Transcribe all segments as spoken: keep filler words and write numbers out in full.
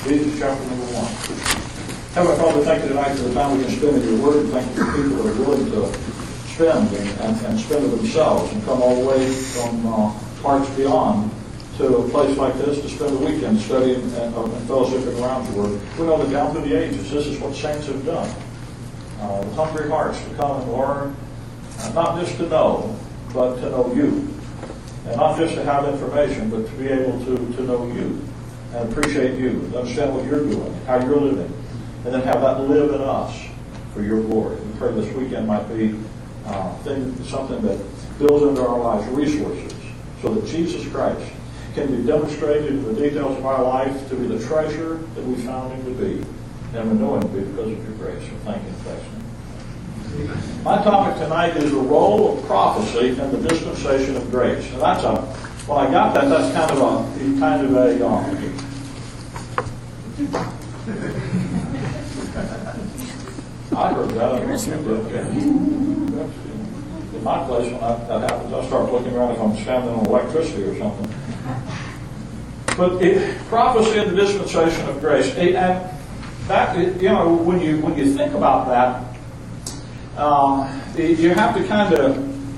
Ephesians chapter number one. Heavenly Father, thank you tonight for the time we can spend in your word, and thank you for people that are willing to spend and, and, and spend it themselves and come all the way from uh, parts beyond to a place like this to spend the weekend studying and, uh, and fellowshipping around your word. We know that down through the ages, this is what saints have done. Uh, with hungry hearts to come and learn, uh, not just to know, but to know you. And not just to have information, but to be able to, to know you and appreciate you, to understand what you're doing, how you're living, and then have that live in us for your glory. We pray this weekend might be uh, thing, something that builds into our lives resources so that Jesus Christ can be demonstrated in the details of our life to be the treasure that we found him to be, and we know him to be because of your grace. So thank you in Christ's name. My topic tonight is the role of prophecy in the dispensation of grace. And that's a, when I got that, that's kind of a, kind of a, um, I heard that. I don't know if you did. In my place, when that, that happens, I start looking around if I'm standing on electricity or something. But it, prophecy in the dispensation of grace, it, and that, it, you know, when you when you think about that, Um, you have to kind of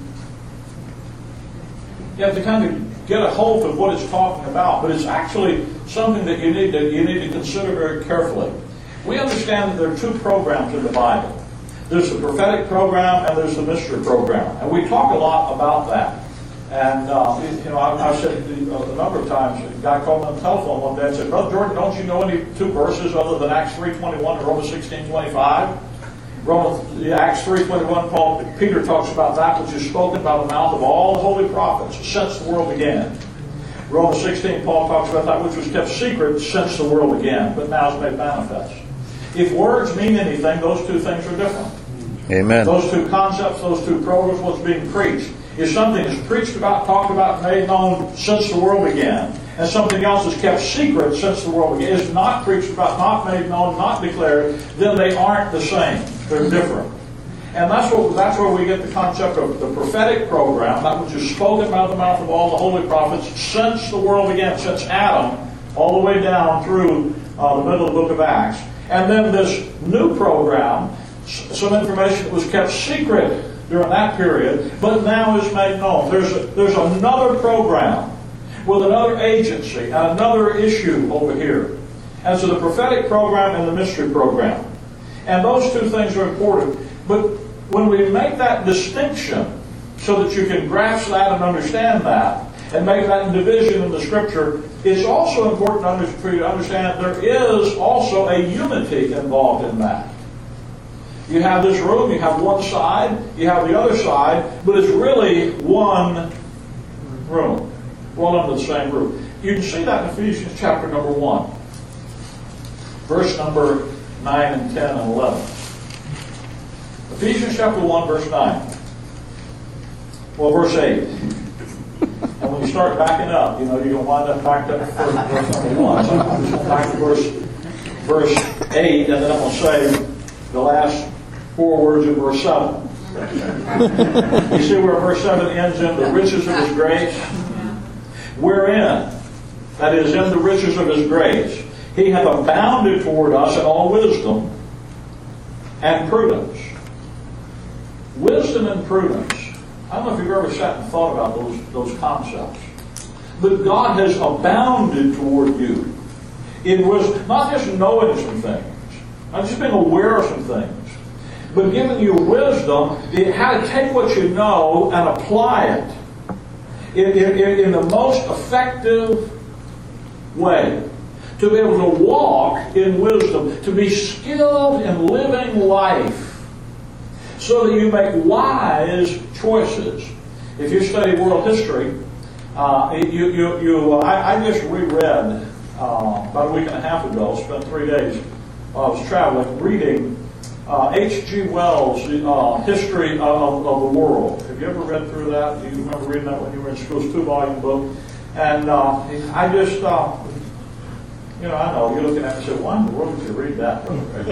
you have to kind of get a hold of what it's talking about, but it's actually something that you need to you need to consider very carefully. We understand that there are two programs in the Bible. There's the prophetic program and there's the mystery program, and we talk a lot about that. And uh, you know, I, I said a number of times, a guy called me on the telephone one day and said, "Brother Jordan, don't you know any two verses other than Acts three twenty-one and Romans sixteen twenty-five?" Romans, Acts three twenty-one, Paul, Peter talks about that which is spoken by the mouth of all the holy prophets since the world began. Romans sixteen, Paul talks about that which was kept secret since the world began, but now is made manifest. If words mean anything, those two things are different. Amen. Those two concepts, those two programs, what's being preached. If something is preached about, talked about, made known since the world began, and something else is kept secret since the world began, is not preached about, not made known, not declared, then they aren't the same. They're different. And that's what that's where we get the concept of the prophetic program, that which is spoken by the mouth of all the holy prophets since the world began, since Adam, all the way down through uh, the middle of the book of Acts. And then this new program, some information that was kept secret during that period, but now is made known. There's a, there's another program with another agency and another issue over here. And so the prophetic program and the mystery program. And those two things are important. But when we make that distinction so that you can grasp that and understand that and make that division in the Scripture, it's also important for you to understand there is also a unity involved in that. You have this room, you have one side, you have the other side, but it's really one room. We're all under the same roof. You can see that in Ephesians chapter number one. Verse number nine and ten and eleven. Ephesians chapter one, verse nine. Well, verse eight. And when you start backing up, you know, you're going to wind up back to verse number one. So I'm just going back to verse, verse eight, and then I'm going to say the last four words of verse seven. You see where verse seven ends in the riches of His grace? Wherein, that is, in the riches of His grace, He hath abounded toward us in all wisdom and prudence. Wisdom and prudence. I don't know if you've ever sat and thought about those, those concepts. But God has abounded toward you in wisdom. Not just knowing some things, not just being aware of some things, but giving you wisdom in how to take what you know and apply it in, in, in the most effective way. To be able to walk in wisdom, to be skilled in living life, so that you make wise choices. If you study world history, uh, you, you, you, uh, I, I just reread uh, about a week and a half ago, spent three days, uh, I was traveling, reading uh, H G Wells' uh, History of, of the World. Have you ever read through that? Do you remember reading that when you were in school? It's a two-volume book. And uh, I just... Uh, You know, I know, you're looking at me and say, why in the world did you read that?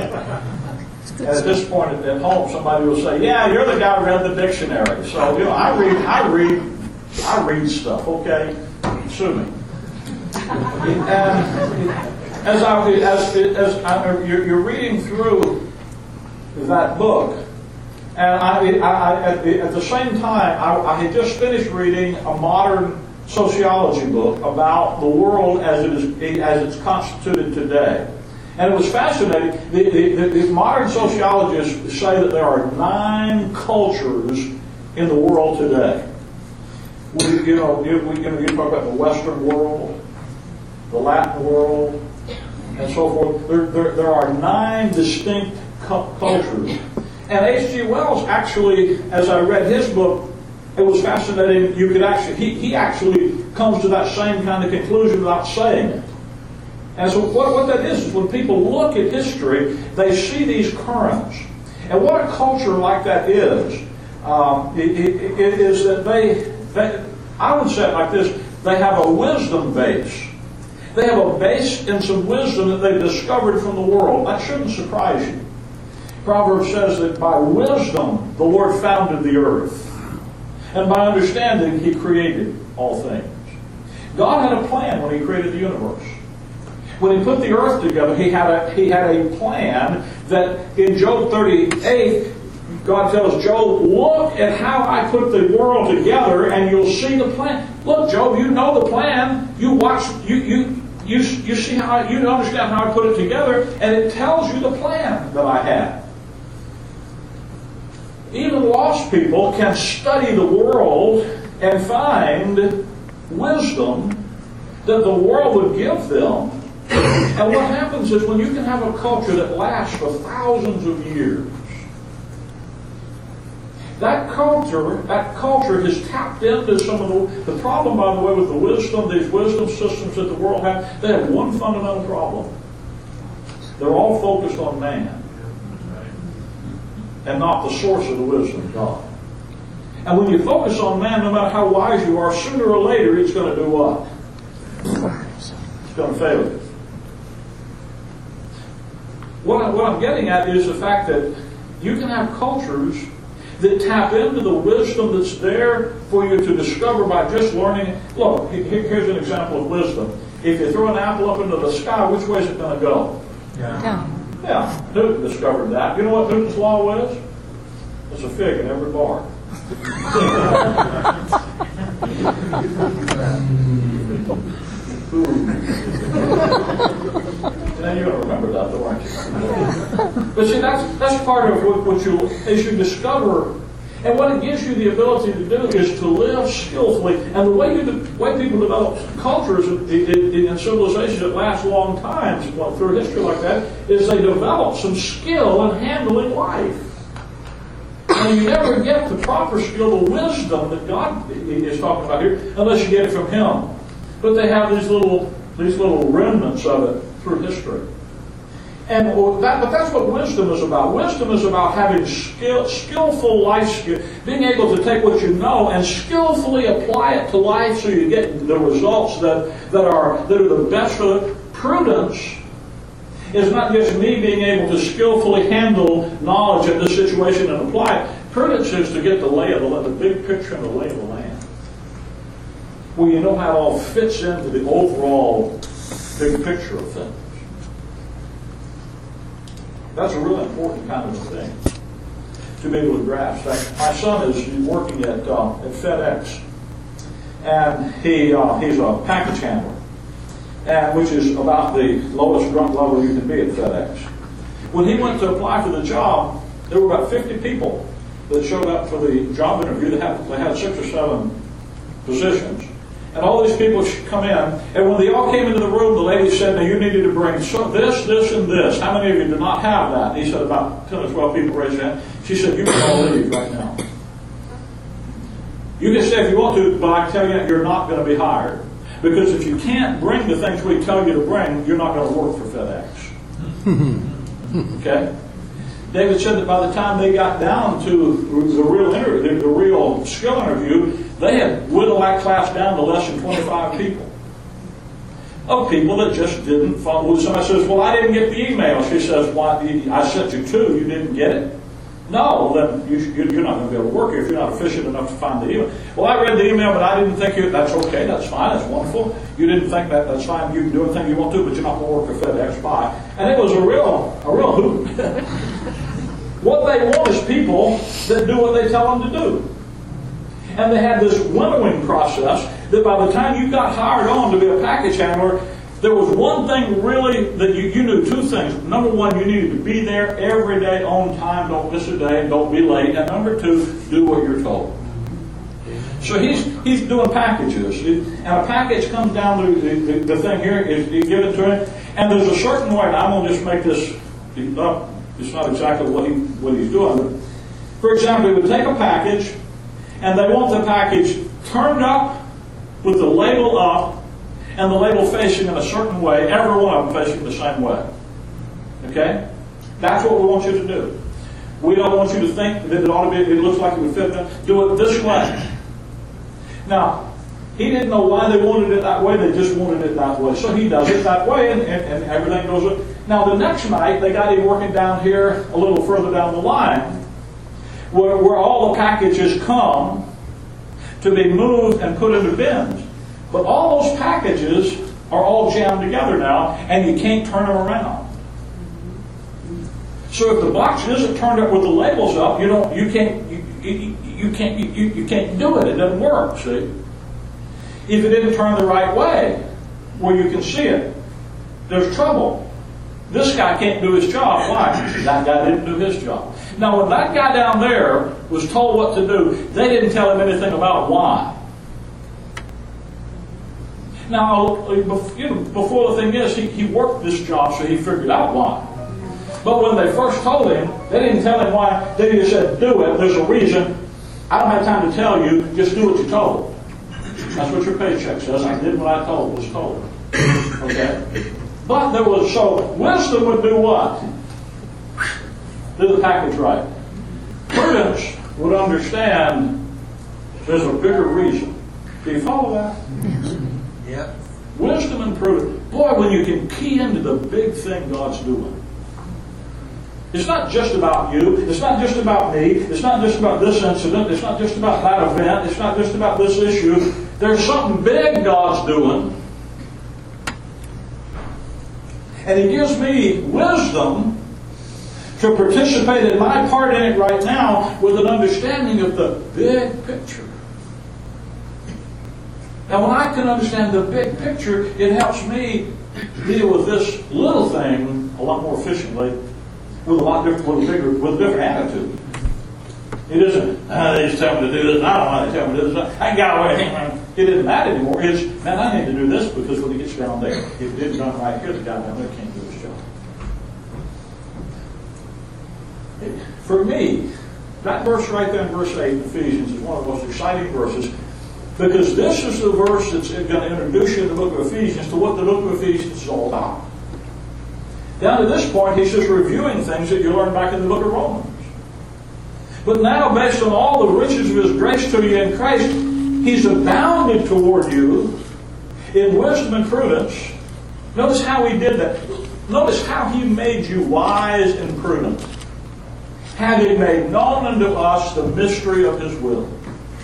And at this point at home, somebody will say, yeah, you're the guy who read the dictionary. So, you know, I read, I read, I read stuff, okay? Sue me. And as I as as I, you're, you're reading through that book, and I, I, I at, the, at the same time I, I had just finished reading a modern sociology book about the world as it is as it's constituted today. And it was fascinating. The, the, the modern sociologists say that there are nine cultures in the world today. We, you know, you, we, you know, you talk about the Western world, the Latin world, and so forth. There, there, there are nine distinct cu- cultures. And H G Wells actually, as I read his book, it was fascinating. You could actually, he, he actually comes to that same kind of conclusion without saying it. And so what, what that is, is when people look at history, they see these currents. And what a culture like that is, um, it, it, it is that they, they, I would say it like this, they have a wisdom base. They have a base in some wisdom that they've discovered from the world. That shouldn't surprise you. Proverbs says that by wisdom the Lord founded the earth, and by understanding He created all things. God had a plan when He created the universe. When He put the earth together, He had a He had a plan that in Job thirty-eight, God tells Job, look at how I put the world together and you'll see the plan. Look, Job, you know the plan. You watch, you you you, you see how I, you understand how I put it together, and it tells you the plan that I had. Even lost people can study the world and find wisdom that the world would give them. And what happens is when you can have a culture that lasts for thousands of years, that culture, that culture has tapped into some of the, the problem, by the way, with the wisdom, these wisdom systems that the world has, they have one fundamental problem. They're all focused on man and not the source of the wisdom, God. And when you focus on man, no matter how wise you are, sooner or later it's going to do what? It's going to fail you. What, I, what I'm getting at is the fact that you can have cultures that tap into the wisdom that's there for you to discover by just learning. Look, here, here's an example of wisdom. If you throw an apple up into the sky, which way is it going to go? Yeah. Yeah, Newton discovered that. You know what Newton's law was? There's a fig in every bark. Now you're going to remember that, though, aren't you? But see, that's that's part of what, what you as you discover, and what it gives you the ability to do is to live skillfully. And the way you the way people develop cultures in, in, in civilizations that last long times, well, through history like that, is they develop some skill in handling life. And you never get the proper skill, the wisdom that God is talking about here, unless you get it from Him. But they have these little these little remnants of it through history. And that, but that's what wisdom is about. Wisdom is about having skill, skillful life skill, being able to take what you know and skillfully apply it to life so you get the results that, that are that are the best for it. Prudence is not just me being able to skillfully handle knowledge in this situation and apply it. Prudence is to get the lay of the land, the big picture and the lay of the land, where you know how it all fits into the overall big picture of things. That's a really important kind of a thing to be able to grasp. My son is working at uh, at FedEx, and he uh, he's a package handler, and which is about the lowest grunt level you can be at FedEx. When he went to apply for the job, there were about fifty people that showed up for the job interview. They had they had six or seven positions. And all these people come in, and when they all came into the room, the lady said, now you needed to bring so this, this, and this. How many of you did not have that? And he said, about ten or twelve people raised their hand. She said, you can all leave right now. You can stay if you want to, but I tell you, you're not going to be hired. Because if you can't bring the things we tell you to bring, you're not going to work for FedEx. Okay? David said that by the time they got down to the real interview, the real skill interview, they had whittled that class down to less than twenty-five people. Of people that just didn't follow. Somebody says, well, I didn't get the email. She says, why? I sent you two. You didn't get it? No, then you, you're not going to be able to work here if you're not efficient enough to find the email. Well, I read the email, but I didn't think you, that's okay, that's fine, that's wonderful. You didn't think that, that's fine, you can do anything you want to, but you're not going to work for FedEx, bye. And it was a real, a real hoot. What they want is people that do what they tell them to do. And they had this winnowing process that by the time you got hired on to be a package handler, there was one thing really that you, you knew two things. Number one, you needed to be there every day on time, don't miss a day, don't be late. And number two, do what you're told. So he's he's doing packages. And a package comes down to the, the, the thing here, is you give it to him, and there's a certain way, and I'm going to just make this up. It's not exactly what he what he's doing. But for example, he would take a package, and they want the package turned up with the label up, and the label facing in a certain way, every one of them facing the same way. Okay? That's what we want you to do. We don't want you to think that it ought to be, it looks like it would fit them. Do it this way. Now, he didn't know why they wanted it that way, they just wanted it that way. So he does it that way, and, and, and everything goes up. Now, the next night, they got him working down here, a little further down the line, where, where all the packages come to be moved and put into bins. But all those packages are all jammed together now, and you can't turn them around. So if the box isn't turned up with the labels up, you don't, you can't, you, you, you can't, you, you can't do it. It doesn't work. See, if it didn't turn the right way, where you can see it, there's trouble. This guy can't do his job. Why? That guy didn't do his job. Now, when that guy down there was told what to do, they didn't tell him anything about why. Now, you know, before the thing is, he, he worked this job, so he figured out why. But when they first told him, they didn't tell him why. They just said, do it. There's a reason. I don't have time to tell you. Just do what you're told. That's what your paycheck says. I did what I told was told. Okay? But there was, so wisdom would do what? Do the package right. Prudence would understand there's a bigger reason. Do you follow that? Yep. Wisdom and prudence. Boy, when you can key into the big thing God's doing. It's not just about you. It's not just about me. It's not just about this incident. It's not just about that event. It's not just about this issue. There's something big God's doing. And He gives me wisdom to participate in my part in it right now with an understanding of the big picture. Now, when I can understand the big picture, it helps me deal with this little thing a lot more efficiently, with a lot different, with a bigger, with a different attitude. It isn't, ah, they just tell me to do this, and I don't know why they tell me to do this. I got away. It isn't that anymore. It's, man, I need to do this because when it gets down there, if it didn't done right here, the guy down there can't do his job. For me, that verse right there in verse eight in Ephesians is one of the most exciting verses. Because this is the verse that's going to introduce you in the book of Ephesians to what the book of Ephesians is all about. Down to this point, he's just reviewing things that you learned back in the book of Romans. But now, based on all the riches of His grace to you in Christ, He's abounded toward you in wisdom and prudence. Notice how He did that. Notice how He made you wise and prudent. Having made known unto us the mystery of His will.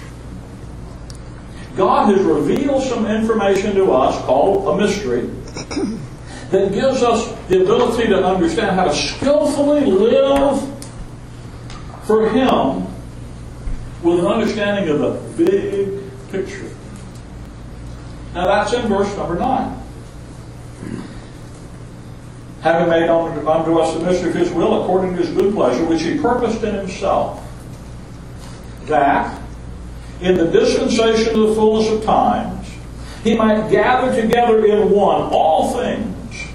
God has revealed some information to us called a mystery that gives us the ability to understand how to skillfully live for Him with an understanding of the big picture. Now that's in verse number nine. Having made known unto us the mystery of His will according to His good pleasure, which He purposed in Himself, that in the dispensation of the fullness of times, He might gather together in one all things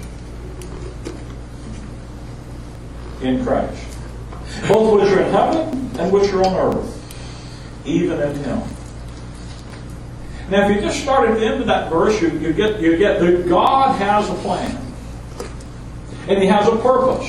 in Christ, both which are in heaven and which are on earth, even in Him. Now, if you just start at the end of that verse, you, you get you get that God has a plan, and He has a purpose,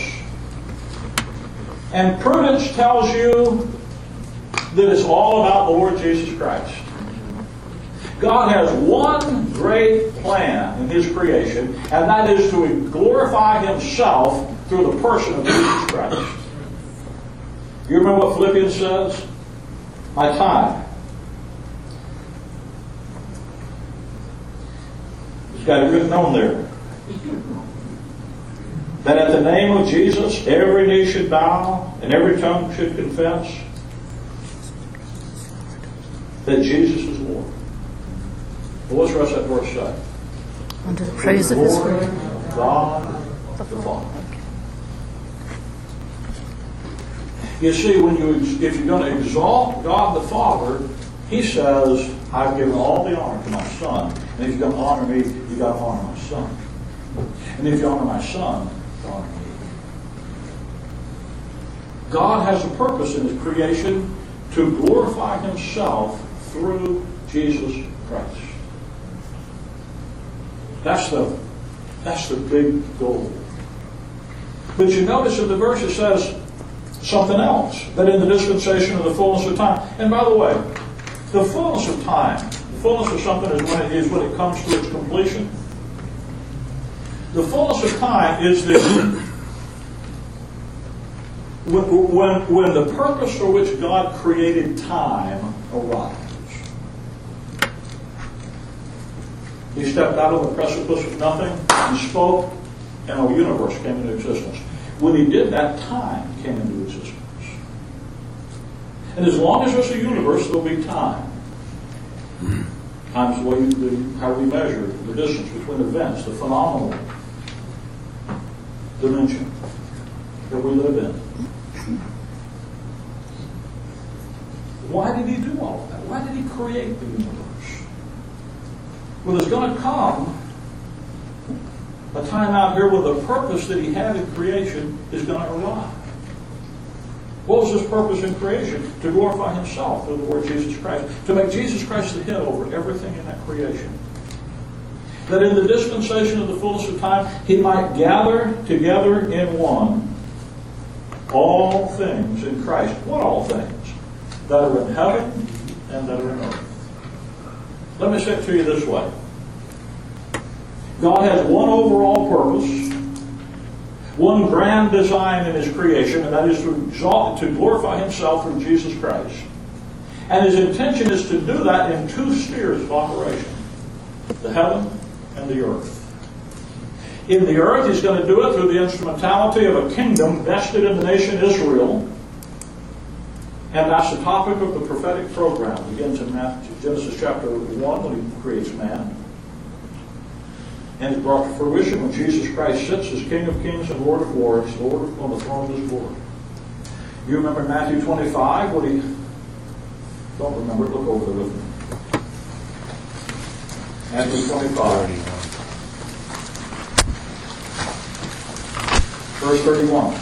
and prudence tells you that it's all about the Lord Jesus Christ. God has one great plan in His creation, and that is to glorify Himself through the person of Jesus Christ. You remember what Philippians says? My tithe. It's got it written on there. That at the name of Jesus, every knee should bow and every tongue should confess that Jesus is Lord. Well, what's the rest of that verse say? Unto the praise of His Glory word. of God the Father. You see, when you if you're going to exalt God the Father, He says, I've given all the honor to my Son. And if you're going to honor me, you've got to honor my Son. And if you honor my Son, you honor me. God has a purpose in His creation to glorify Himself through Jesus Christ. That's the, that's the big goal. But you notice in the verse it says something else. That in the dispensation of the fullness of time. And by the way, the fullness of time, the fullness of something is when it, is when it comes to its completion. The fullness of time is the when, when, when the purpose for which God created time arrives. He stepped out of the precipice of nothing and spoke, and a universe came into existence. When He did that, time came into existence. And as long as there's a universe, there'll be time. Time's the way the, how we measure the distance between events, the phenomenal dimension that we live in. Why did He do all of that? Why did He create the universe? Well, there's going to come a time out here where the purpose that He had in creation is going to arrive. What was His purpose in creation? To glorify Himself through the Lord Jesus Christ. To make Jesus Christ the head over everything in that creation. That in the dispensation of the fullness of time, He might gather together in one all things in Christ. What all things? That are in heaven and that are in earth. Let me say it to you this way. God has one overall purpose, one grand design in His creation, and that is to exalt, to glorify Himself through Jesus Christ. And His intention is to do that in two spheres of operation, the heaven and the earth. In the earth, He's going to do it through the instrumentality of a kingdom vested in the nation Israel. And that's the topic of the prophetic program. It begins in Matthew, Genesis chapter one when He creates man. And it's brought to fruition when Jesus Christ sits as King of Kings and Lord of Lords, Lord on the throne of His glory. You remember Matthew twenty-five? What He don't remember it, look over there with me. Matthew twenty-five. Verse thirty-one.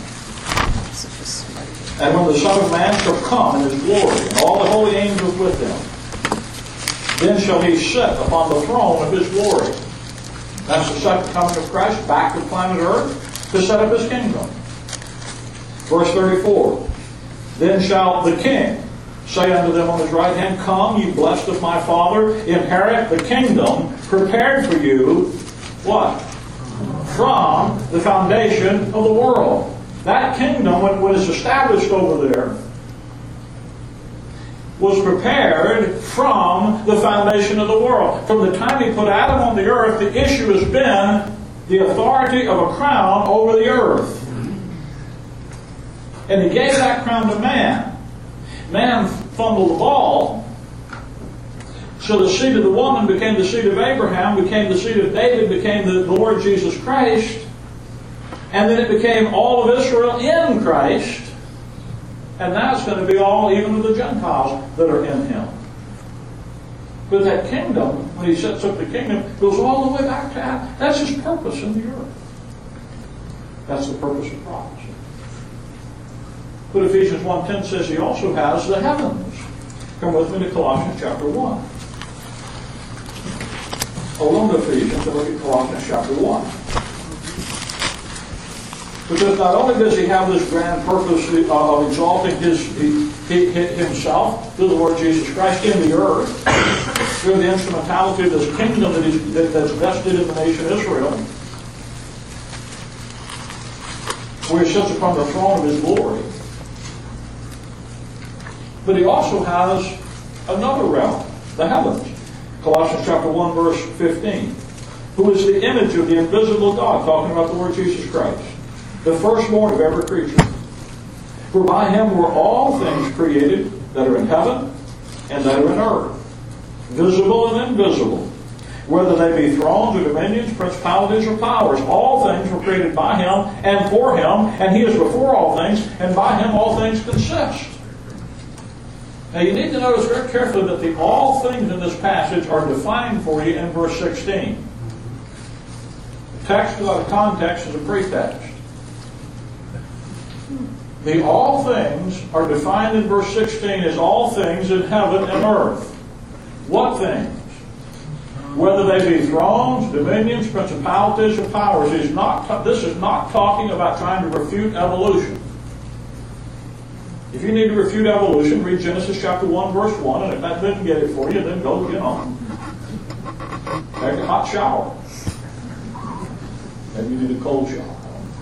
And when the Son of Man shall come in His glory, and all the holy angels with Him, then shall He sit upon the throne of His glory. That's the second coming of Christ back to planet Earth to set up His kingdom. Verse thirty-four. Then shall the King say unto them on His right hand, Come, ye blessed of my Father, inherit the kingdom prepared for you, what? From the foundation of the world. That kingdom, when it was established over there, was prepared from the foundation of the world. From the time He put Adam on the earth, the issue has been the authority of a crown over the earth. And He gave that crown to man. Man fumbled the ball. So the seed of the woman became the seed of Abraham, became the seed of David, became the Lord Jesus Christ. And then it became all of Israel in Christ. And now it's going to be all, even of the Gentiles that are in Him. But that kingdom, when He sets up the kingdom, goes all the way back to Adam. That's His purpose in the earth. That's the purpose of prophecy. But Ephesians one ten says He also has the heavens. Come with me to Colossians chapter one. Hold on to Ephesians and look at Colossians chapter one. Because not only does He have this grand purpose of exalting his, his, Himself through the Lord Jesus Christ in the earth, through the instrumentality of this kingdom that is, that, that's vested in the nation Israel, where He sits upon the throne of His glory. But he also has another realm, the heavens. Colossians chapter one, verse fifteen. Who is the image of the invisible God, talking about the Lord Jesus Christ, the firstborn of every creature. For by him were all things created that are in heaven and that are in earth, visible and invisible, whether they be thrones or dominions, principalities or powers. All things were created by him and for him, and he is before all things, and by him all things consist. Now you need to notice very carefully that the all things in this passage are defined for you in verse sixteen. The text without a context is a pretext. The all things are defined in verse sixteen as all things in heaven and earth. What things? Whether they be thrones, dominions, principalities, or powers. Is not, this is not talking about trying to refute evolution. If you need to refute evolution, read Genesis chapter one, verse one, and if that didn't get it for you, then go, you know, take a hot shower. Maybe you need a cold shower.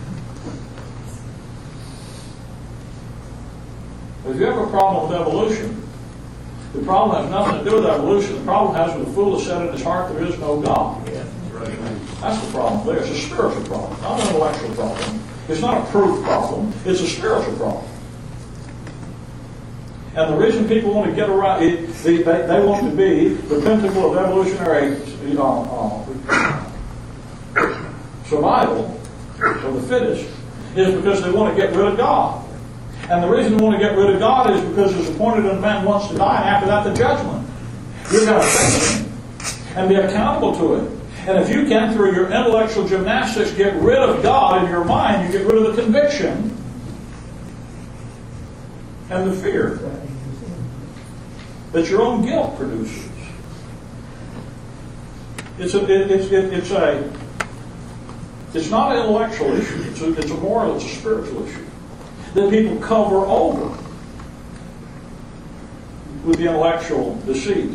If you have a problem with evolution, the problem has nothing to do with evolution. The problem has with the fool that said in his heart there is no God. That's the problem there. It's a spiritual problem, not an intellectual problem. It's not a proof problem. It's a spiritual problem. And the reason people want to get around it, they, they, they want to be the pinnacle of evolutionary you know, uh, survival of the fittest is because they want to get rid of God. And the reason they want to get rid of God is because it's appointed unto man once to die, and after that the judgment. You've got to face him and be accountable to it. And if you can, through your intellectual gymnastics, get rid of God in your mind, you get rid of the conviction and the fear that your own guilt produces. It's a, it, it's, it, it's a, it's not an intellectual issue. It's a, it's a moral, it's a spiritual issue that people cover over with the intellectual deceit.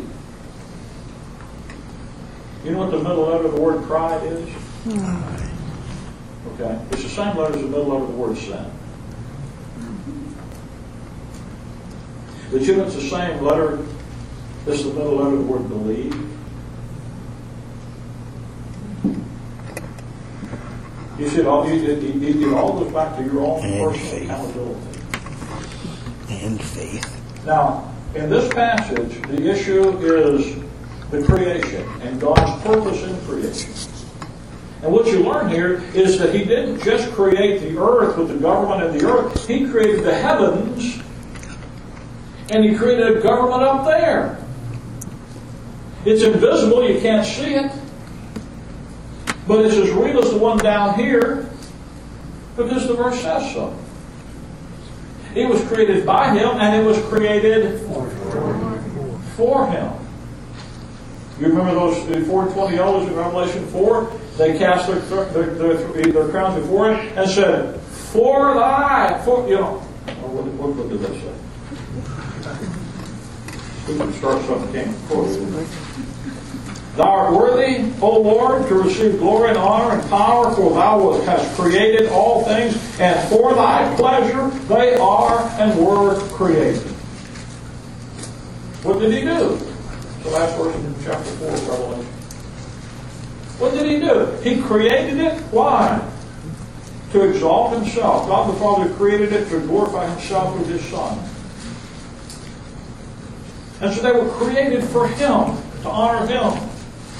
You know what the middle letter of the word pride is? Okay, it's the same letter as the middle letter of the word sin. But you know it's the same letter as the middle letter of the word believe. You see, it all, it, it, it all goes back to your own and personal faith. Accountability. And faith. Now, in this passage, the issue is the creation and God's purpose in creation. And what you learn here is that He didn't just create the earth with the government of the earth. He created the heavens, and He created a government up there. It's invisible, you can't see it. But it's as real as the one down here because the verse says so. It was created by Him and it was created for Him. You remember those four twenty elders in Revelation four? They cast their, their, their, their crowns before Him and said, "For thy," for, you know, what, what, what did they say? We can start something came before you. Thou art worthy, O Lord, to receive glory and honor and power, for Thou hast created all things, and for Thy pleasure they are and were created. What did He do? The last verse in chapter four of Revelation. What did He do? He created it. Why? To exalt Himself. God the Father created it to glorify Himself with His Son. And so they were created for Him, to honor Him.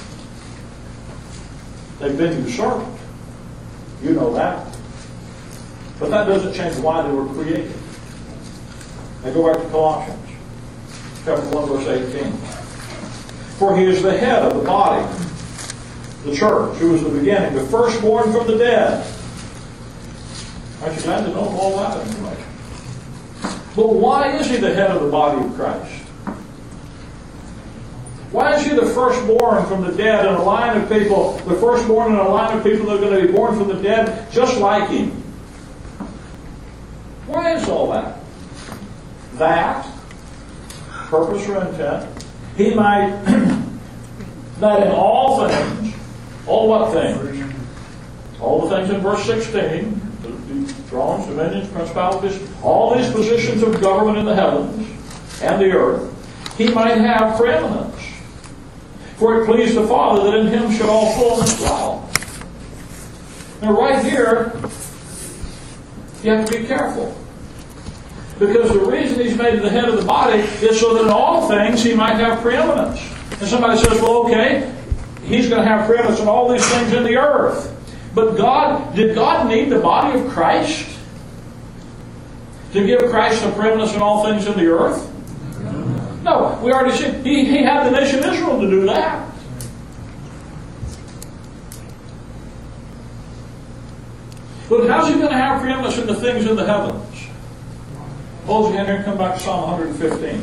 They've been usurped. You know that. But that doesn't change why they were created. Now go back to Colossians, chapter one, verse eighteen. For He is the head of the body, the church, who is the beginning, the firstborn from the dead. Aren't you glad to know all that information? But why is He the head of the body of Christ? Why is He the firstborn from the dead in a line of people, the firstborn in a line of people that are going to be born from the dead just like Him? Why is all that? That, purpose or intent, He might, that in all things, all what things? All the things in verse sixteen, the thrones, dominions, principalities, all these positions of government in the heavens, and the earth, he might have preeminence. For it pleased the Father that in him should all fullness dwell. Now right here, you have to be careful. Because the reason he's made the head of the body is so that in all things he might have preeminence. And somebody says, well, okay, he's going to have preeminence in all these things in the earth. But God, did God need the body of Christ to give Christ a preeminence in all things in the earth? No, we already see he, he had the nation of Israel to do that. But how's he going to have preeminence in the things in the heavens? Hold your hand here and come back to Psalm one fifteen.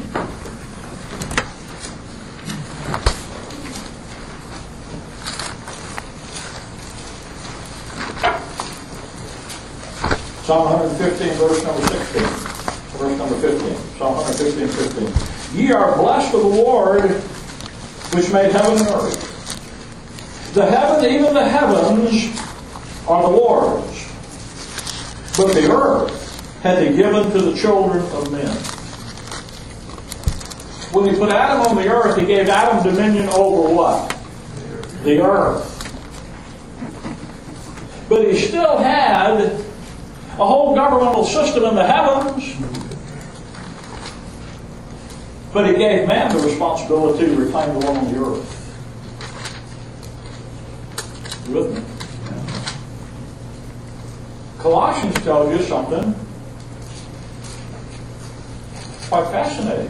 Psalm one fifteen, verse number sixteen. Verse number fifteen. Psalm one fifteen, fifteen. Ye are blessed of the Lord, which made heaven and earth. The heaven, even the heavens, are the Lord's. But the earth hath he given to the children of men. When he put Adam on the earth, he gave Adam dominion over what? The earth. But he still had a whole governmental system in the heavens. But he gave man the responsibility to reclaim the one on the earth. You with me? Colossians tells you something quite fascinating.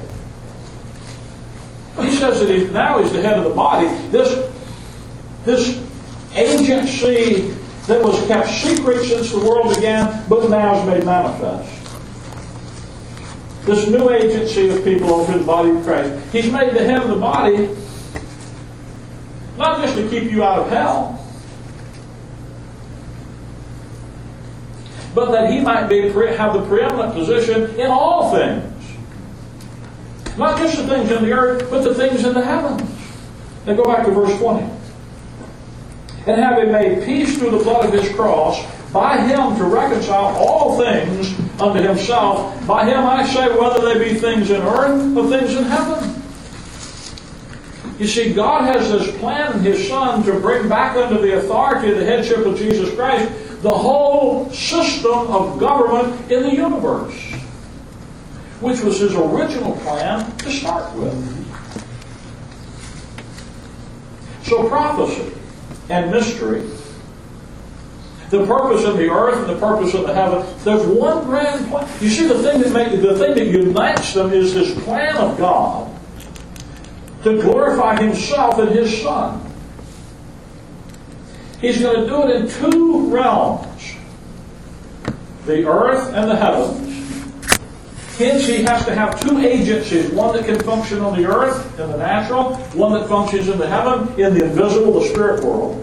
He says that he, now he's the head of the body. This, this agency that was kept secret since the world began, but now is made manifest. This new agency of people over the body of Christ. He's made the head of the body not just to keep you out of hell, but that he might be have the preeminent position in all things. Not just the things in the earth, but the things in the heavens. Now go back to verse twenty. And having made peace through the blood of his cross, by him to reconcile all things unto himself. By him I say, whether they be things in earth or things in heaven. You see, God has this plan in his Son to bring back under the authority of the headship of Jesus Christ the whole system of government in the universe, which was his original plan to start with. So prophecy and mystery, the purpose in the earth and the purpose in the heaven, there's one grand plan. You see, the thing that makes, the thing that unites them is this plan of God to glorify himself and his Son. He's going to do it in two realms, the earth and the heavens. Hence, he has to have two agencies, one that can function on the earth in the natural, one that functions in the heaven, in the invisible, the spirit world.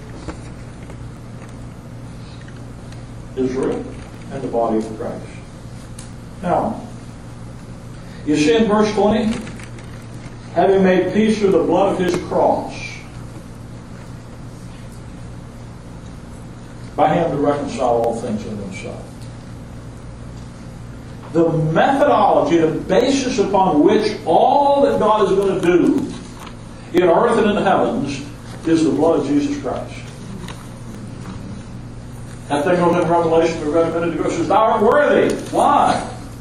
Israel and the body of Christ. Now, you see in verse twenty, having made peace through the blood of his cross, by him to reconcile all things unto himself. The methodology, the basis upon which all that God is going to do in earth and in the heavens is the blood of Jesus Christ. That thing over in Revelation we read a minute ago says, thou art worthy. Why?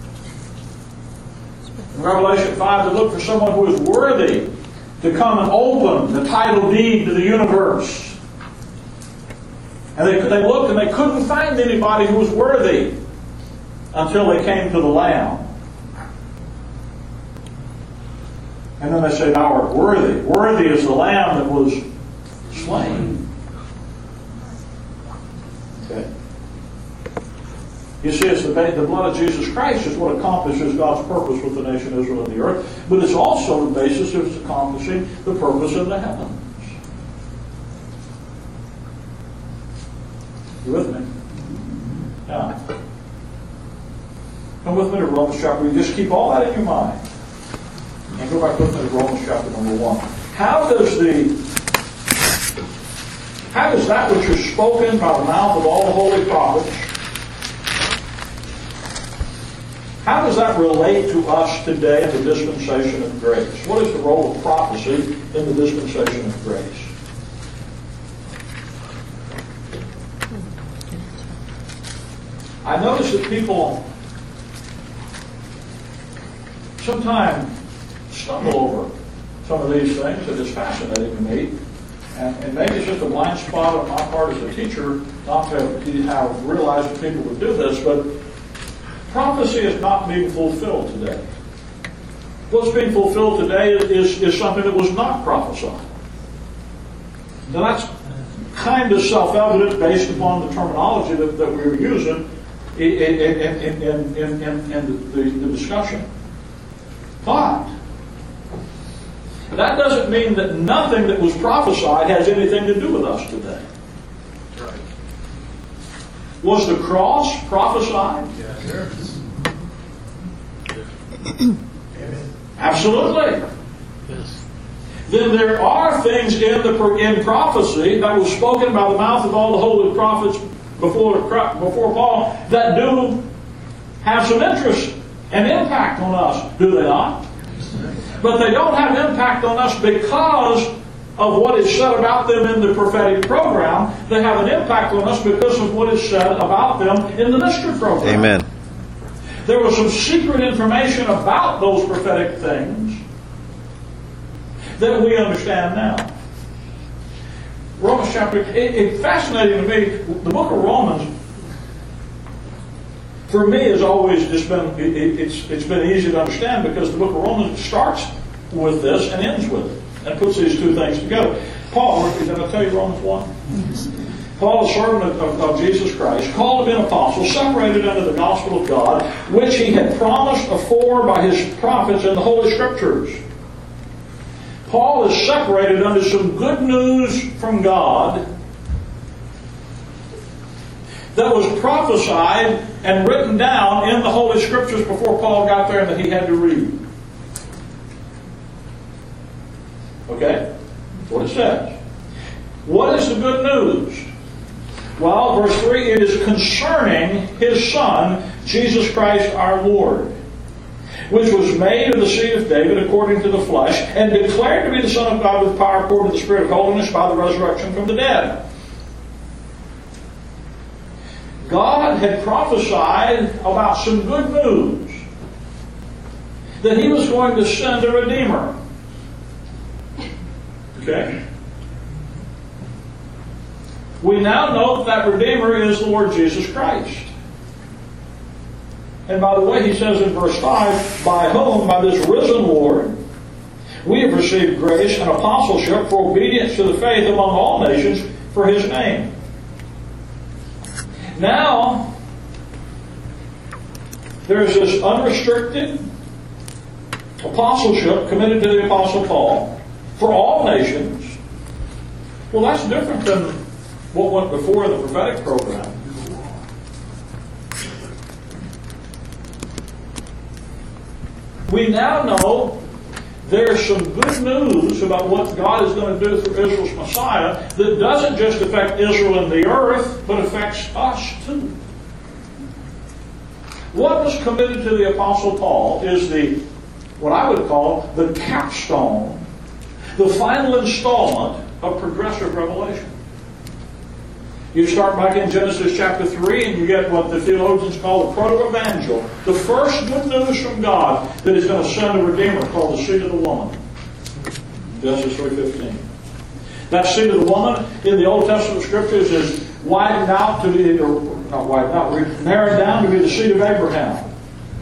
In Revelation five, they look for someone who is worthy to come and open the title deed to the universe. And they, they looked and they couldn't find anybody who was worthy until they came to the Lamb. And then they say, thou art worthy. Worthy is the Lamb that was slain. Okay. You see, it's the, the blood of Jesus Christ is what accomplishes God's purpose with the nation of Israel and the earth, but it's also the basis of accomplishing the purpose of the heavens. You with me? Now, come with me to Romans chapter. You just keep all that in your mind. And go back with me to Romans chapter number one. How does the how does that which is spoken by the mouth of all the holy prophets How does that relate to us today in the dispensation of grace? What is the role of prophecy in the dispensation of grace? I notice that people sometimes stumble over some of these things. It is fascinating to me. And, and maybe it's just a blind spot on my part as a teacher not to have realized that people would do this, but prophecy is not being fulfilled today. What's being fulfilled today is, is something that was not prophesied. Now that's kind of self-evident based upon the terminology that, that we were using in, in, in, in, in, in, in the, the discussion. But that doesn't mean that nothing that was prophesied has anything to do with us today. Right. Was the cross prophesied? Yes. Absolutely. Yes. Then there are things in the in prophecy that was spoken by the mouth of all the holy prophets before before Paul that do have some interest and impact on us, do they not? But they don't have impact on us because of what is said about them in the prophetic program. They have an impact on us because of what is said about them in the mystery program. Amen. There was some secret information about those prophetic things that we understand now. Romans chapter, it, it's fascinating to me, the book of Romans, for me, has always just been, it, it, it's, it's been easy to understand because the book of Romans starts with this and ends with it and puts these two things together. Paul, did I tell you Romans one? Yes. Paul, a servant of, of, of Jesus Christ, called to be an apostle, separated unto the gospel of God, which he had promised afore by his prophets in the Holy Scriptures. Paul is separated unto some good news from God that was prophesied and written down in the Holy Scriptures before Paul got there and that he had to read. Okay? That's what it says. What is the good news? Well, verse three, it is concerning his Son, Jesus Christ our Lord, which was made of the seed of David according to the flesh, and declared to be the Son of God with power according to the Spirit of holiness by the resurrection from the dead. God had prophesied about some good news, that he was going to send a Redeemer. Okay? We now know that that Redeemer is the Lord Jesus Christ. And by the way, he says in verse five, by whom, by this risen Lord, we have received grace and apostleship for obedience to the faith among all nations for his name. Now, there's this unrestricted apostleship committed to the Apostle Paul for all nations. Well, that's different than what went before in the prophetic program. We now know there's some good news about what God is going to do through Israel's Messiah that doesn't just affect Israel and the earth, but affects us too. What was committed to the Apostle Paul is the, what I would call, the capstone, the final installment of progressive revelation. You start back in Genesis chapter three and you get what the theologians call the proto-evangel, the first good news from God that is going to send a Redeemer called the seed of the woman. Genesis three fifteen. That seed of the woman in the Old Testament scriptures is widened out to be, or not widened out, narrowed down to be the seed of Abraham,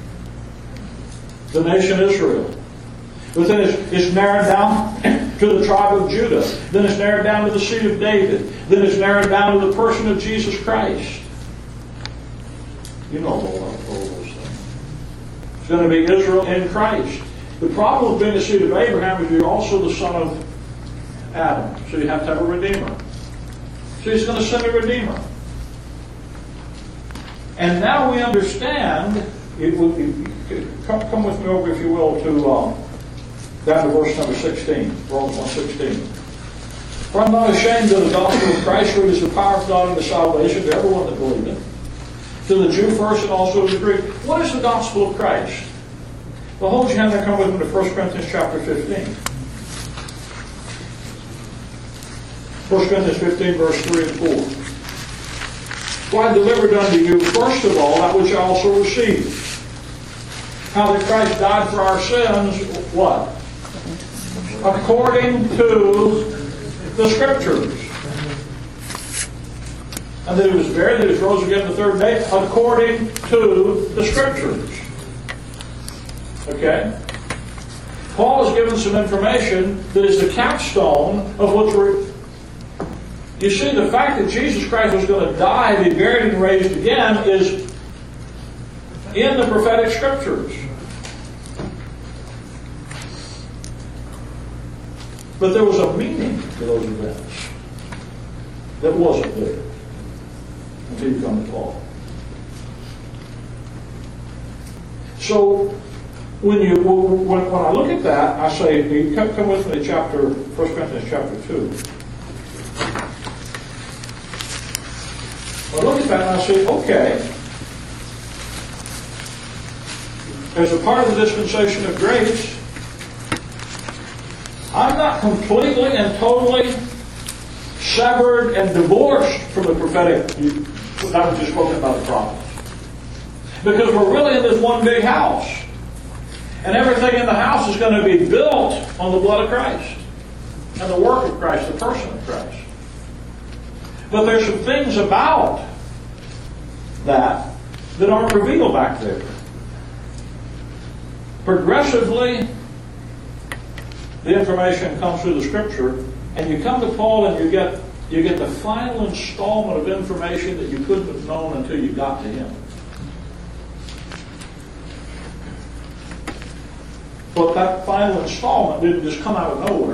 the nation Israel. But then it's, it's narrowed down to the tribe of Judah. Then it's narrowed down to the seed of David. Then it's narrowed down to the person of Jesus Christ. You know all, all those things. It's going to be Israel in Christ. The problem with being the seed of Abraham is you're also the son of Adam. So you have to have a Redeemer. So he's going to send a Redeemer. And now we understand, it, it, come, come with me over, if you will, to um, down to verse number sixteen, Romans one sixteen. For I'm not ashamed of the gospel of Christ, for it is the power of God unto salvation to everyone that believeth, to the Jew first and also to the Greek. What is the gospel of Christ? Well, hold your hand there, come with me to First Corinthians chapter fifteen. First Corinthians fifteen, verse three and four. For I delivered unto you, first of all, that which I also received. How that Christ died for our sins, what? According to the Scriptures. And that He was buried, that He was rose again the third day, according to the Scriptures. Okay? Paul has given some information that is the capstone of what's... Re- you see, the fact that Jesus Christ was going to die, be buried, and raised again is in the prophetic Scriptures. But there was a meaning to those events that wasn't there until you come to Paul. So, when you when, when I look at that, I say, you come, come with me to chapter, First Corinthians chapter two. I look at that and I say, okay, as a part of the dispensation of grace, I'm not completely and totally severed and divorced from the prophetic that was just spoken about the prophets. Because we're really in this one big house. And everything in the house is going to be built on the blood of Christ. And the work of Christ, the person of Christ. But there's some things about that that aren't revealed back there. Progressively, the information comes through the Scripture, and you come to Paul and you get you get the final installment of information that you couldn't have known until you got to him. But that final installment didn't just come out of nowhere.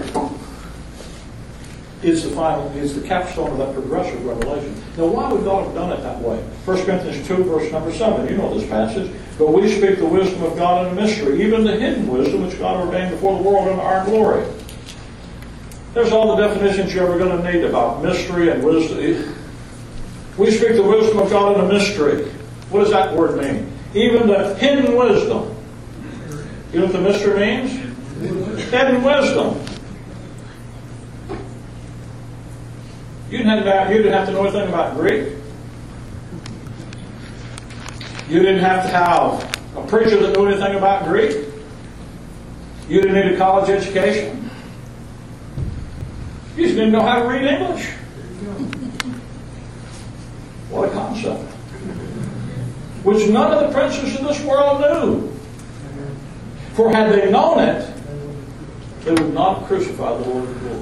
It's the final, it's the capstone of that progressive revelation. Now, why would God have done it that way? First Corinthians two, verse number seven. You know this passage. But we speak the wisdom of God in a mystery, even the hidden wisdom which God ordained before the world in our glory. There's all the definitions you're ever going to need about mystery and wisdom. We speak the wisdom of God in a mystery. What does that word mean? Even the hidden wisdom. You know what the mystery means? Hidden wisdom. You didn't, have to, you didn't have to know anything about Greek. You didn't have to have a preacher that knew anything about Greek. You didn't need a college education. You just didn't know how to read English. What a concept. Which none of the princes of this world knew. For had they known it, they would not have crucified the Lord of glory.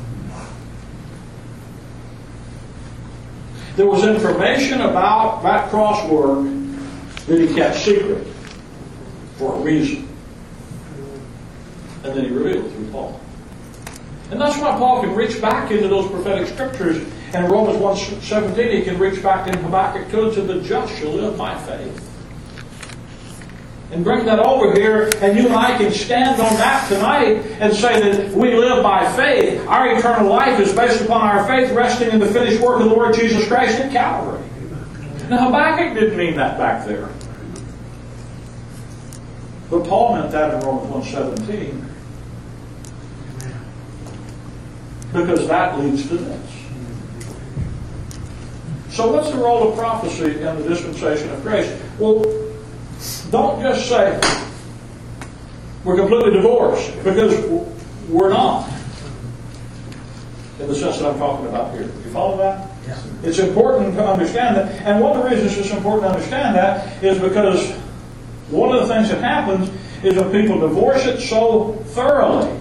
There was information about that cross work that He kept secret for a reason. And then He revealed it through Paul. And that's why Paul can reach back into those prophetic scriptures. And in Romans one seventeen, he can reach back in Habakkuk two and say, the just shall live by faith. And bring that over here, and you and I can stand on that tonight and say that we live by faith. Our eternal life is based upon our faith resting in the finished work of the Lord Jesus Christ at Calvary. Now Habakkuk didn't mean that back there. But Paul meant that in Romans one seventeen. Because that leads to this. So what's the role of prophecy in the dispensation of grace? Well, don't just say we're completely divorced, because we're not. In the sense that I'm talking about here. You follow that? Yes. It's important to understand that. And one of the reasons it's important to understand that is because one of the things that happens is when people divorce it so thoroughly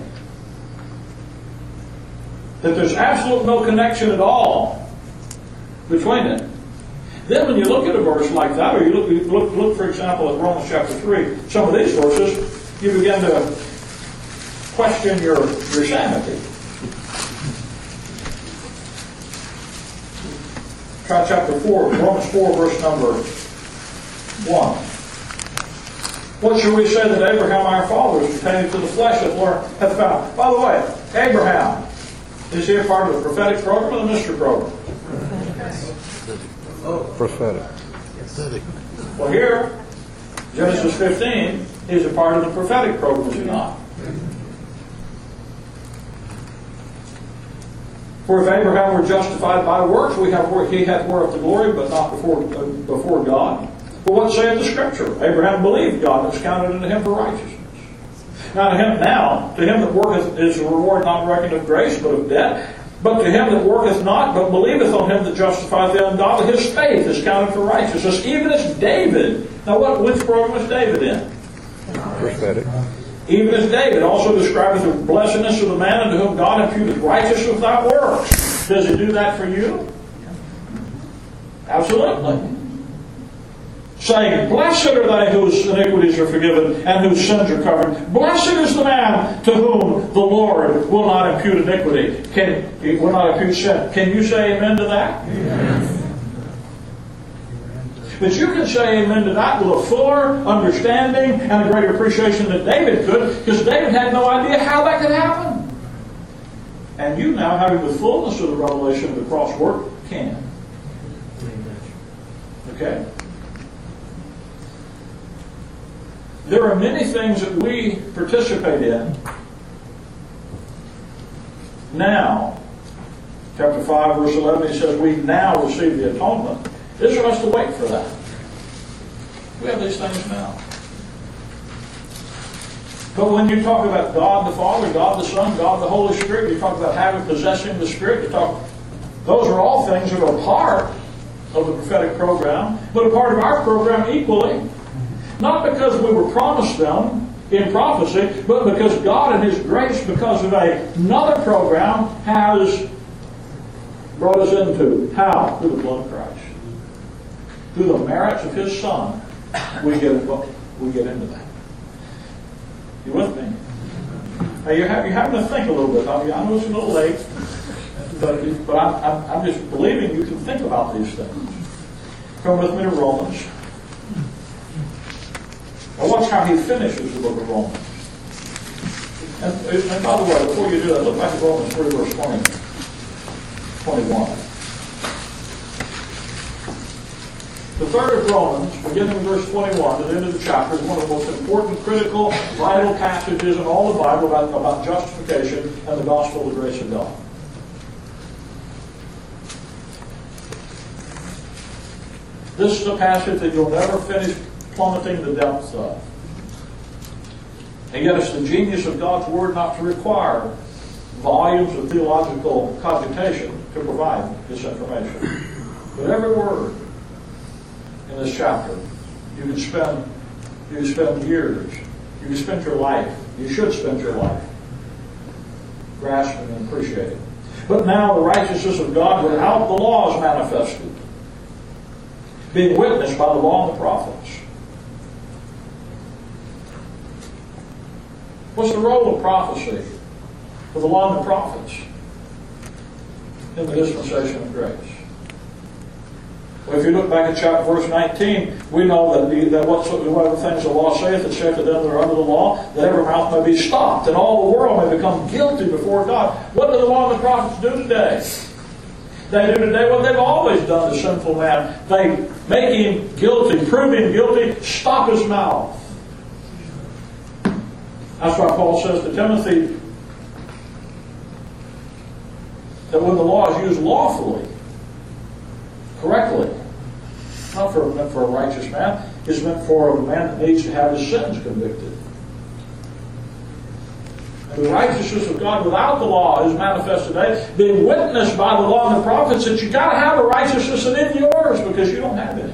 that there's absolutely no connection at all between it. Then when you look at a verse like that, or you look, you look, look for example, at Romans chapter three, some of these verses, you begin to question your, your sanity. Try chapter four, Romans four, verse number one. What shall we say that Abraham our father, pertaining to the flesh, hath learned, hath found? By the way, Abraham, is he a part of the prophetic program or the mystery program? Prophetic. Prophetic. Well, here, Genesis fifteen, he's a part of the prophetic program, is he not? For if Abraham were justified by works, we have he hath worth the glory, but not before uh, before God. But what saith the Scripture? Abraham believed God, and was counted unto him for righteousness. Now to him, now to him that worketh is a reward not reckoned of grace, but of debt. But to him that worketh not, but believeth on him that justifieth the ungodly, his faith is counted for righteousness. Even as David. Now, what which program was David in? Prophetic. Even as David also describeth the blessedness of the man unto whom God imputeth righteousness without works. Does he do that for you? Absolutely. Saying, blessed are they whose iniquities are forgiven and whose sins are covered. Blessed is the man to whom the Lord will not impute iniquity. Can, he will not impute sin. Can you say amen to that? Amen. But you can say amen to that with a fuller understanding and a greater appreciation than David could, because David had no idea how that could happen. And you now, having the fullness of the revelation of the cross work, can. Okay? There are many things that we participate in now. Chapter five, verse eleven, he says, we now receive the atonement. Israel has to wait for that. We have these things now. But when you talk about God the Father, God the Son, God the Holy Spirit, you talk about having, possessing the Spirit, you talk, those are all things that are part of the prophetic program, but a part of our program equally. Not because we were promised them in prophecy, but because God in His grace, because of a, another program, has brought us into. How? Through the blood of Christ. Through the merits of His Son, we get we get into that. You with me? Now you're, you're having to think a little bit. I mean, I know it's a little late, but but I'm, I'm, I'm just believing you can think about these things. Come with me to Romans. Now watch how he finishes the book of Romans. And, and by the way, before you do that, look back at Romans three, verse twenty, twenty-one. The third of Romans, beginning in verse twenty-one, to the end of the chapter, is one of the most important, critical, vital passages in all the Bible about, about justification and the gospel of the grace of God. This is a passage that you'll never finish plummeting the depths of. And yet it's the genius of God's Word not to require volumes of theological cogitation to provide this information. But every word in this chapter, you can spend you can spend years, you can spend your life, you should spend your life grasping and appreciating. But now the righteousness of God without the law is manifested, being witnessed by the law and the prophets. What's the role of prophecy for the law and the prophets in the dispensation of grace? Well, if you look back at chapter verse nineteen, we know that, the, that whatsoever things the law saith, it saith to them that are under the law, that every mouth may be stopped, and all the world may become guilty before God. What do the law and the prophets do today? They do today what they've always done to sinful man. They make him guilty, prove him guilty, stop his mouth. That's why Paul says to Timothy that when the law is used lawfully, correctly, not for, meant for a righteous man, it's meant for a man that needs to have his sins convicted. And the righteousness of God without the law is manifest today, being witnessed by the law and the prophets that you've got to have a righteousness that isn't yours because you don't have any.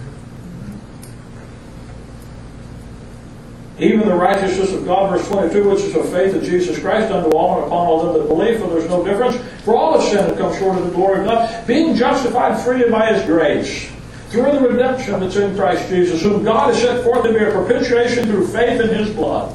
Even the righteousness of God, verse twenty-two, which is of faith of Jesus Christ unto all and upon all them that believe, for there is no difference. For all have sinned and come short of the glory of God, being justified freely by His grace, through the redemption that's in Christ Jesus, whom God has set forth to be a propitiation through faith in His blood,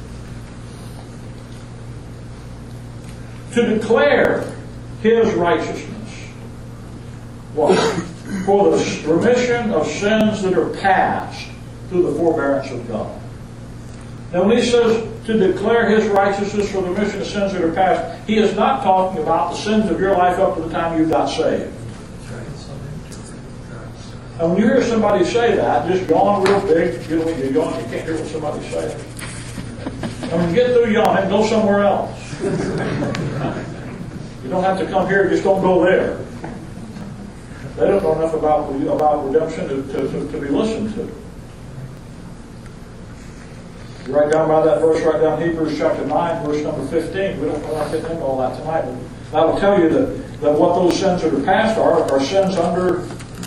to declare His righteousness. What? For the remission of sins that are past through the forbearance of God. Now when he says to declare His righteousness for the remission of sins that are past, he is not talking about the sins of your life up to the time you got saved. And when you hear somebody say that, just yawn real big. You know, when you yawn, you can't hear what somebody's saying. And when you get through yawning, go somewhere else. You don't have to come here, just don't go there. They don't know enough about, about redemption to, to, to, to be listened to. You write down by that verse, write down Hebrews chapter nine, verse number fifteen. We don't want to get into all that tonight, but that will tell you that, that what those sins that are past are, are sins under,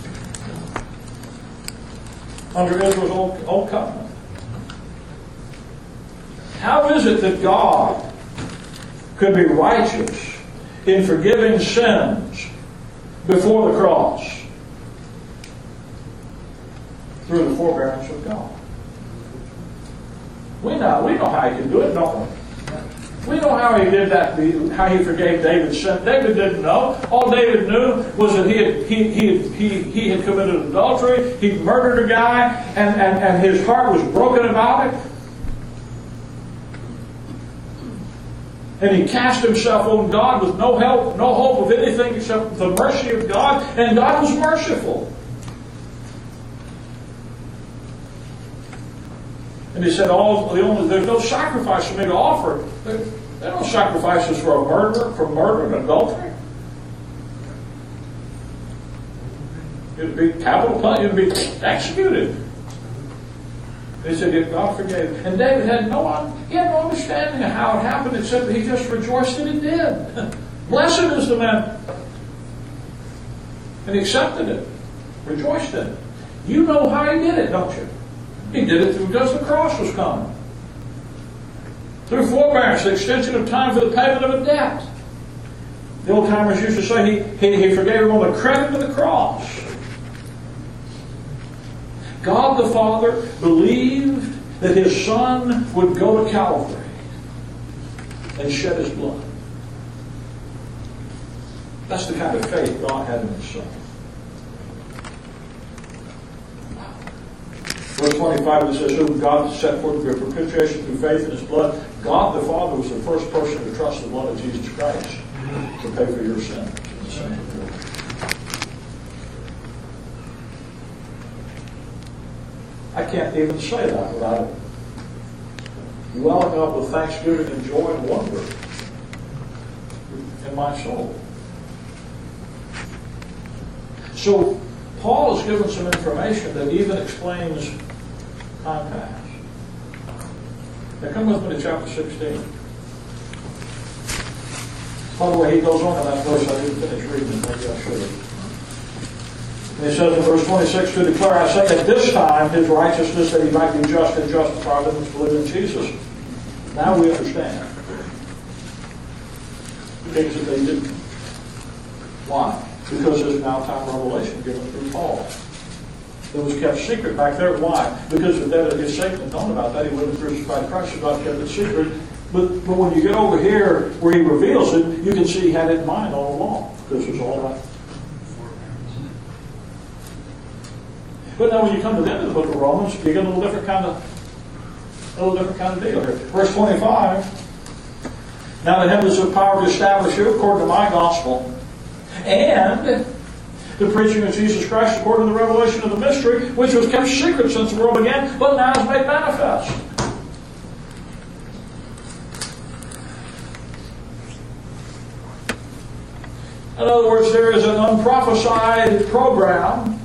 under Israel's old, old covenant. How is it that God could be righteous in forgiving sins before the cross? Through the forbearance of God. We know, we know how He can do it, don't we? We know how He did that, how He forgave David's sin. David didn't know. All David knew was that he had, he, he, he, he had committed adultery, he'd murdered a guy, and, and, and his heart was broken about it. And he cast himself on God with no help, no hope of anything except the mercy of God, and God was merciful. And he said, "All the only there's no sacrifice for me to offer. There, there are no sacrifices for a murderer, for murder and adultery. You'd be capital punishment, you'd be executed." And he said, "Yet God forgave." And David had no he had no understanding of how it happened, except that he just rejoiced that it did. Blessed is the man. And he accepted it, rejoiced in it. You know how he did it, don't you? He did it through because the cross was coming. Through forbearance, the extension of time for the payment of a debt. The old timers used to say he, he, he forgave him on the credit of the cross. God the Father believed that His Son would go to Calvary and shed His blood. That's the kind of faith God had in His Son. Verse twenty-five, it says, "Whom God set forth to be a propitiation through faith in His blood." God the Father was the first person to trust the blood of Jesus Christ to pay for your sins. I can't even say that without it welling up with thanksgiving and joy and wonder in my soul. So Paul has given some information that even explains time past. Now come with me to chapter sixteen. By the way, he goes on in that verse. I didn't finish reading it. Maybe I should have. And he says in verse twenty-six, "To declare, I say, at this time, His righteousness, that He might be just and justify them which believe in Jesus." Now we understand things that they didn't. Why? Because there's now time revelation given through Paul. It was kept secret back there. Why? Because if that if Satan had known about that, he would have crucified Christ. So God kept it secret. But, but when you get over here where He reveals it, you can see He had it in mind all along. This was all right. But now when you come to the end of the book of Romans, you get a little different kind of a little different kind of deal here. Verse twenty-five. "Now to Him is the power to establish you according to my gospel, and the preaching of Jesus Christ according to the revelation of the mystery, which was kept secret since the world began, but now is made manifest." In other words, there is an unprophesied program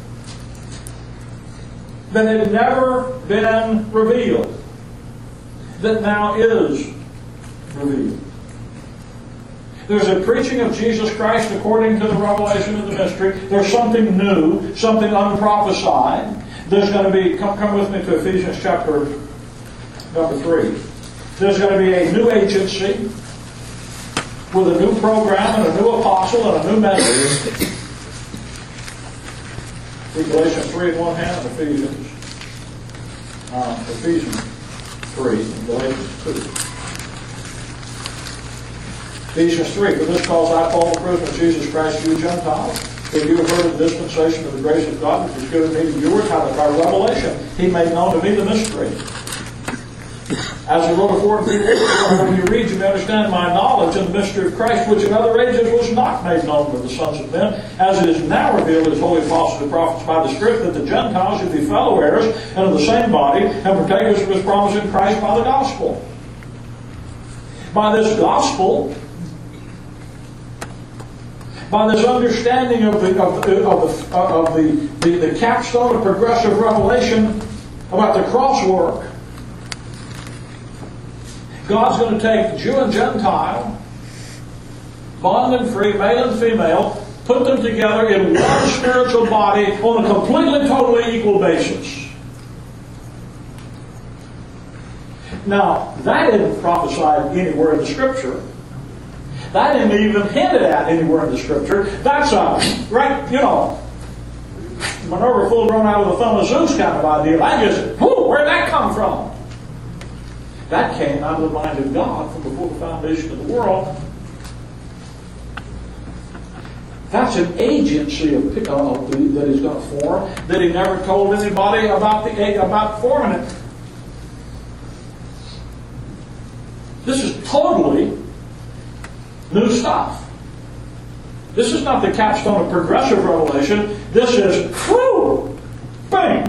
that had never been revealed, that now is revealed. There's a preaching of Jesus Christ according to the revelation of the mystery. There's something new, something unprophesied. There's going to be, come, come with me to Ephesians chapter number three. There's going to be a new agency with a new program and a new apostle and a new message. Read Galatians three in one hand and Ephesians, uh, Ephesians three and Galatians two. Ephesians three, "For this cause I, Paul, the prisoner of Jesus Christ, you Gentiles, for you have heard of the dispensation of the grace of God, which was given me to you, how that by revelation He made known to me the mystery, As I wrote before, when you read, you may understand my knowledge and the mystery of Christ, which in other ages was not made known to the sons of men, as it is now revealed to his holy apostles and prophets by the Spirit, that the Gentiles should be fellow heirs and of the same body, and partakers of his promise in Christ by the gospel. By this gospel, by this understanding of the of the, of the, of the, the, the capstone of progressive revelation about the cross work, God's going to take Jew and Gentile, bond and free, male and female, put them together in one spiritual body on a completely, totally equal basis. Now, that isn't prophesied anywhere in the Scripture. That isn't even hinted at anywhere in the Scripture. That's a, right, you know, Minerva full grown out of the thumb of Zeus kind of idea. I just, whoo, where'd that come from? That came out of the mind of God from before the foundation of the world. That's an agency of, uh, that He's going to form that He never told anybody about the about forming it. This is totally new stuff. This is not the capstone of progressive revelation. This is, whoo, bang.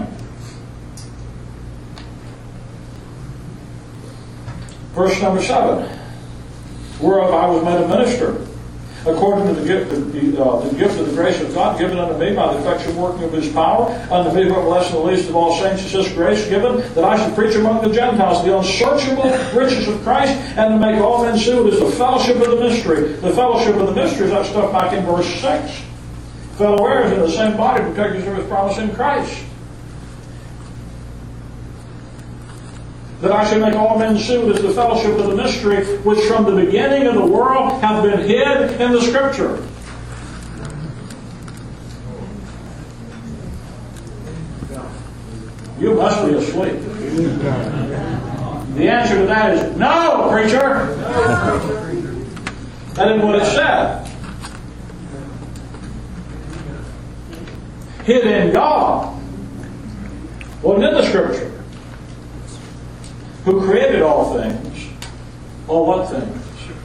Verse number seven. Whereof I was made a minister, according to the gift, the, uh, the gift of the grace of God given unto me by the effectual working of His power, unto me who am less than the least of all saints is this grace given, that I should preach among the Gentiles the unsearchable riches of Christ, and to make all men see what is the fellowship of the mystery. The fellowship of the mystery is that stuff back in verse six. Fellow heirs in the same body, partakers of His promise in Christ. That I should make all men see what is the fellowship of the mystery, which from the beginning of the world hath been hid in the Scripture. You must be asleep. The answer to that is no, preacher. That isn't what it said. Hid in God. Wasn't in the Scripture. Who created all things? All what things?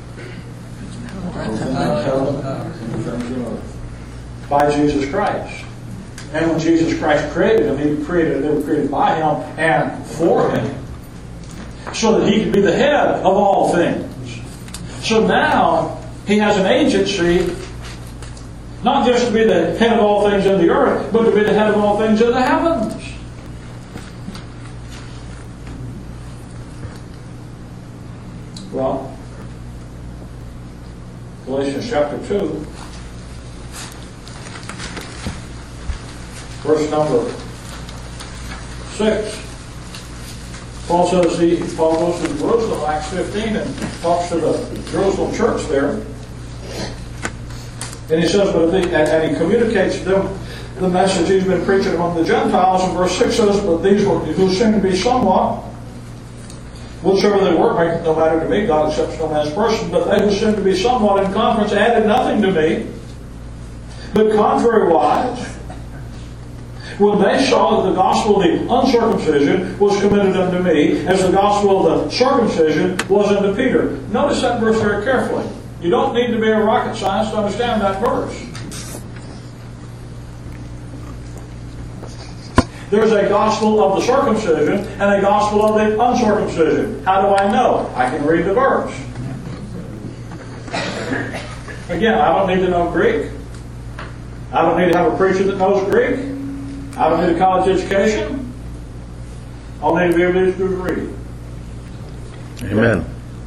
By Jesus Christ. And when Jesus Christ created them, He created, they were created by Him and for Him. So that He could be the head of all things. So now, He has an agency, not just to be the head of all things in the earth, but to be the head of all things in the heavens. Well, Galatians chapter two, verse number six. Paul says he, Paul goes to Jerusalem, Acts fifteen, and talks to the Jerusalem church there. And he says, but the, and, and he communicates to them the message he's been preaching among the Gentiles. And verse six says, but these who seem to be somewhat, whatsoever they were, make no matter to me, God accepts no man's person, but they who seem to be somewhat in conference added nothing to me, but contrariwise, when they saw that the gospel of the uncircumcision was committed unto me, as the gospel of the circumcision was unto Peter. Notice that verse very carefully. You don't need to be a rocket scientist to understand that verse. There's a gospel of the circumcision and a gospel of the uncircumcision. How do I know? I can read the verse. Again, I don't need to know Greek. I don't need to have a preacher that knows Greek. I don't need a college education. All I need to be able to do is read. Amen.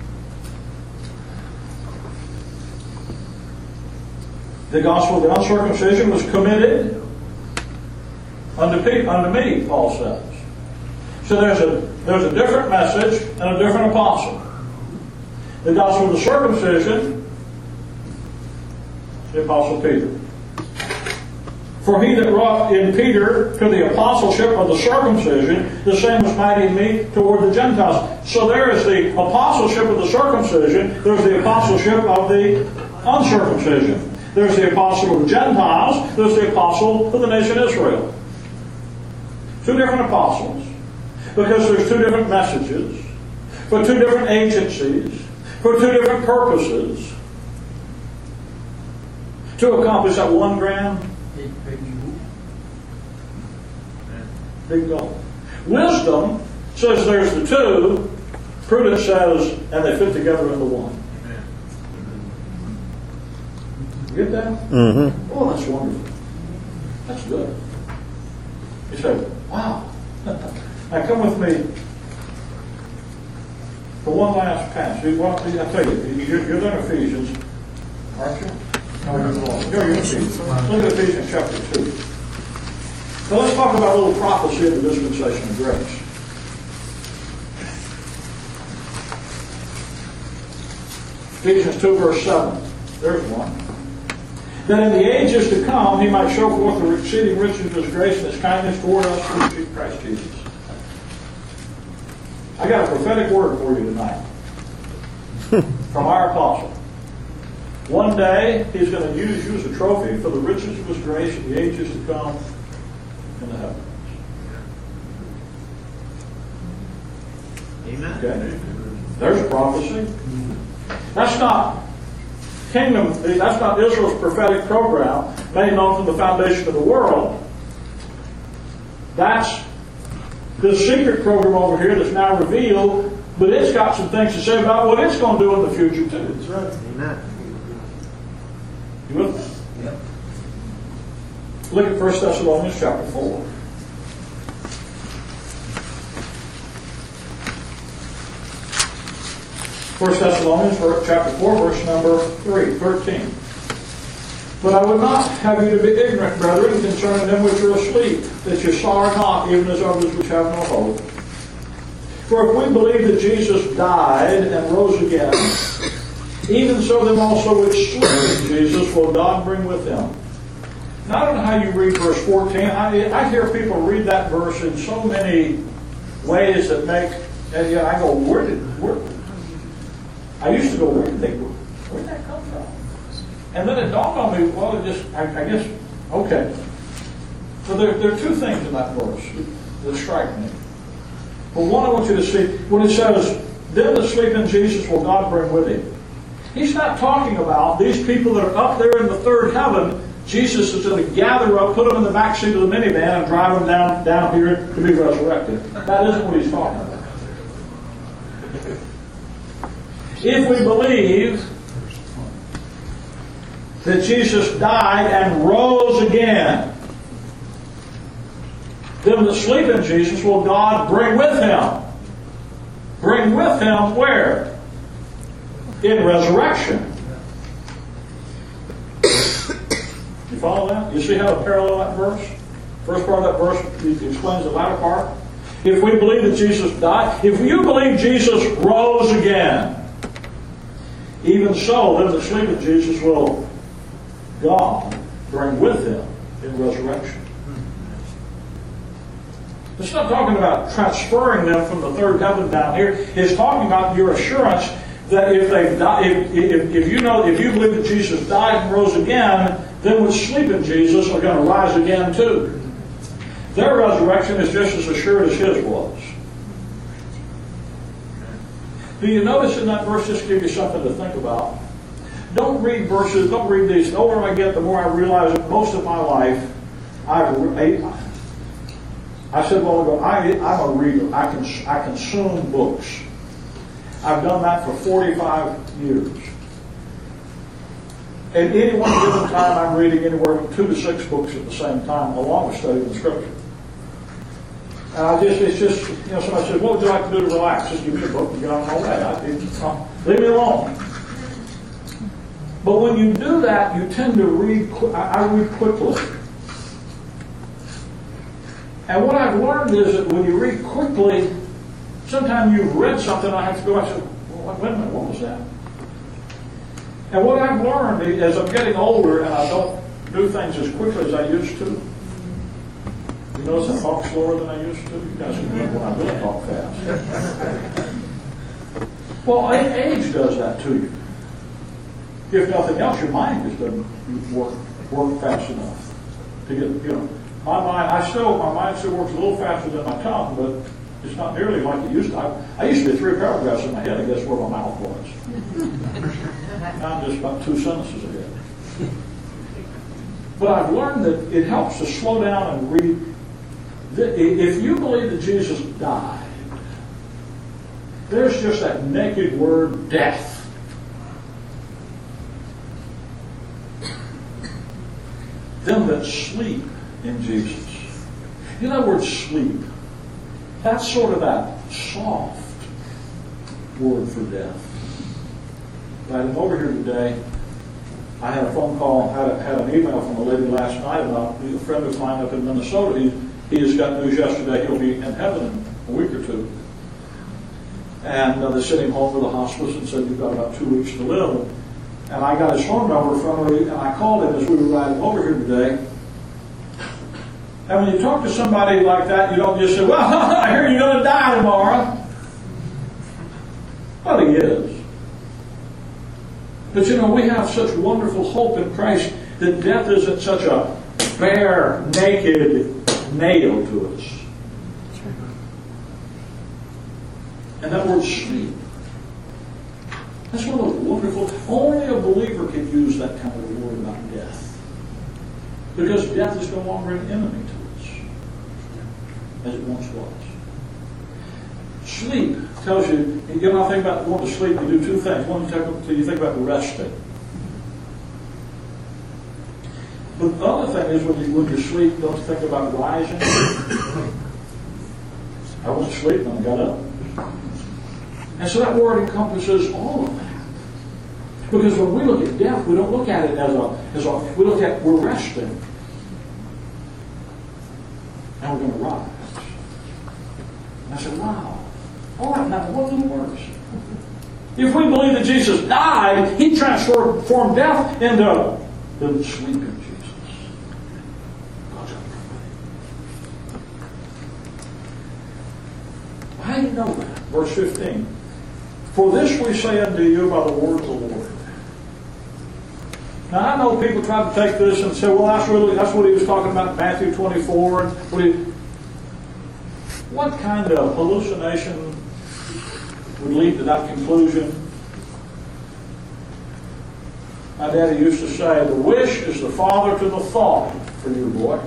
The gospel of the uncircumcision was committed unto, pe- unto me, Paul says. So there's a there's a different message and a different apostle. The gospel of the circumcision, the apostle Peter. For he that wrought in Peter to the apostleship of the circumcision, the same was mighty in me toward the Gentiles. So there is the apostleship of the circumcision, there's the apostleship of the uncircumcision. There's the apostle of the Gentiles, there's the apostle of the nation Israel. Two different apostles, because there's two different messages, for two different agencies, for two different purposes, to accomplish that one grand big goal. Wisdom says there's the two. Prudence says, and they fit together into one. You get that? Mm-hmm. Oh, that's wonderful. That's good. You say, wow. Now come with me for one last pass. Well, I tell you, you're, you're in Ephesians, aren't you? No, you're wrong. You're in Ephesians. Look at Ephesians chapter two. So let's talk about a little prophecy of the dispensation of grace. Ephesians two, verse seven. There's one. That in the ages to come he might show forth the exceeding riches of his grace and his kindness toward us through Christ Jesus. I got a prophetic word for you tonight from our apostle. One day he's going to use you as a trophy for the riches of his grace in the ages to come in the heavens. Amen. Okay? There's a prophecy. That's not kingdom, that's not Israel's prophetic program made known from the foundation of the world. That's the secret program over here that's now revealed, but it's got some things to say about what it's going to do in the future too. That's right. Amen. You with me? Yep. Look at First Thessalonians chapter four. First Thessalonians chapter four, verse number three, thirteen. But I would not have you to be ignorant, brethren, concerning them which are asleep, that you sorrow not, even as others which have no hope. For if we believe that Jesus died and rose again, even so them also which sleep in Jesus will God bring with him. Now, I don't know how you read verse fourteen. I, I hear people read that verse in so many ways that make, and yeah, I go, where did, where, I used to go, where did they, where did that come from? And then it dawned on me, well, it just, I, I guess, okay. So there, there are two things in that verse that strike me. Well, one I want you to see, when it says, them that sleep in Jesus will God bring with him. He's not talking about these people that are up there in the third heaven. Jesus is going to gather up, put them in the back seat of the minivan and drive them down, down here to be resurrected. That isn't what he's talking about. If we believe that Jesus died and rose again, them that sleep in Jesus will God bring with him. Bring with him where? In resurrection. You follow that? You see how to parallel that verse? First part of that verse explains the latter part. If we believe that Jesus died, if you believe Jesus rose again, even so, them that sleep in Jesus will God bring with him in resurrection. It's not talking about transferring them from the third heaven down here. It's talking about your assurance that if they die, if, if, if you know, if you believe that Jesus died and rose again, them which sleep in Jesus are going to rise again too. Their resurrection is just as assured as his was. Do you notice in that verse, just to give you something to think about? Don't read verses, don't read these. The older I get, the more I realize that most of my life, I've, I, I said a while ago, I, I'm a reader. I, can, I consume books. I've done that for forty-five years. At any one given time, I'm reading anywhere from two to six books at the same time, along with studying the Scripture. And I just, it's just, you know, somebody says, what would you like to do to relax? Just give me a book and get on my way. I, it, leave me alone. But when you do that, you tend to read, I, I read quickly. And what I've learned is that when you read quickly, sometimes you've read something, I have to go back and say, well, wait a minute, what was that? And what I've learned is, as I'm getting older and I don't do things as quickly as I used to, you notice I talk slower than I used to? You guys can remember when I really talk fast. Well, age does that to you. If nothing else, your mind just doesn't work, work fast enough to get, you know, my mind, I still, my mind still works a little faster than my tongue, but It's not nearly like it used to. I, I used to be three paragraphs in my head, I guess, where my mouth was. Now I'm just about two sentences ahead. But I've learned that it helps to slow down and read. If you believe that Jesus died, there's just that naked word, death. Them that sleep in Jesus. You know that word sleep? That's sort of that soft word for death. I'm over here today. I had a phone call, had, a, had an email from a lady last night about a friend of mine up in Minnesota. He, he just got news yesterday he'll be in heaven in a week or two. And uh, they sent him home to the hospice and said, you've got about two weeks to live. And I got his phone number from her, and I called him as we were riding over here today. And when you talk to somebody like that, you don't just say, well, I hear you're going to die tomorrow. Well, he is. But you know, we have such wonderful hope in Christ that death isn't such a bare, naked nail to us. And that word sleep. That's one of those wonderful, only a believer can use that kind of a word about death. Because death is no longer an enemy to us, as it once was. Sleep tells you, you know, I think about going to sleep, you do two things. One, you think about resting. But the other thing is when you, when you sleep, don't think about rising. I went to sleep and I got up. And so that word encompasses all of that. Because when we look at death, we don't look at it as a, as a we look at, we're resting. And we're going to rise. And I said, wow. All right, now what little words? If we believe that Jesus died, He transformed death into the sleep in Jesus. God's over with. How do you know that? Verse fifteen. For this we say unto you by the word of the Lord. Now I know people try to take this and say, well, that's really that's what he was talking about in Matthew twenty-four. And what, he, what kind of hallucination would lead to that conclusion? My daddy used to say, the wish is the father to the thought for you, boy.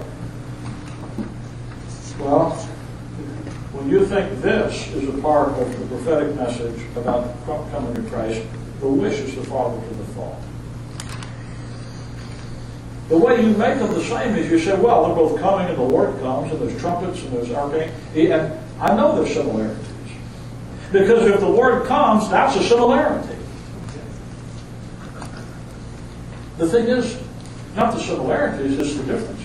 Well, when you think this is a part of the prophetic message about coming to Christ, the wish is the father to the thought. The way you make them the same is you say, well, they're both coming and the Lord comes and there's trumpets and there's archangels. And I know there's similarities. Because if the Lord comes, that's a similarity. The thing is, not the similarities, it's the differences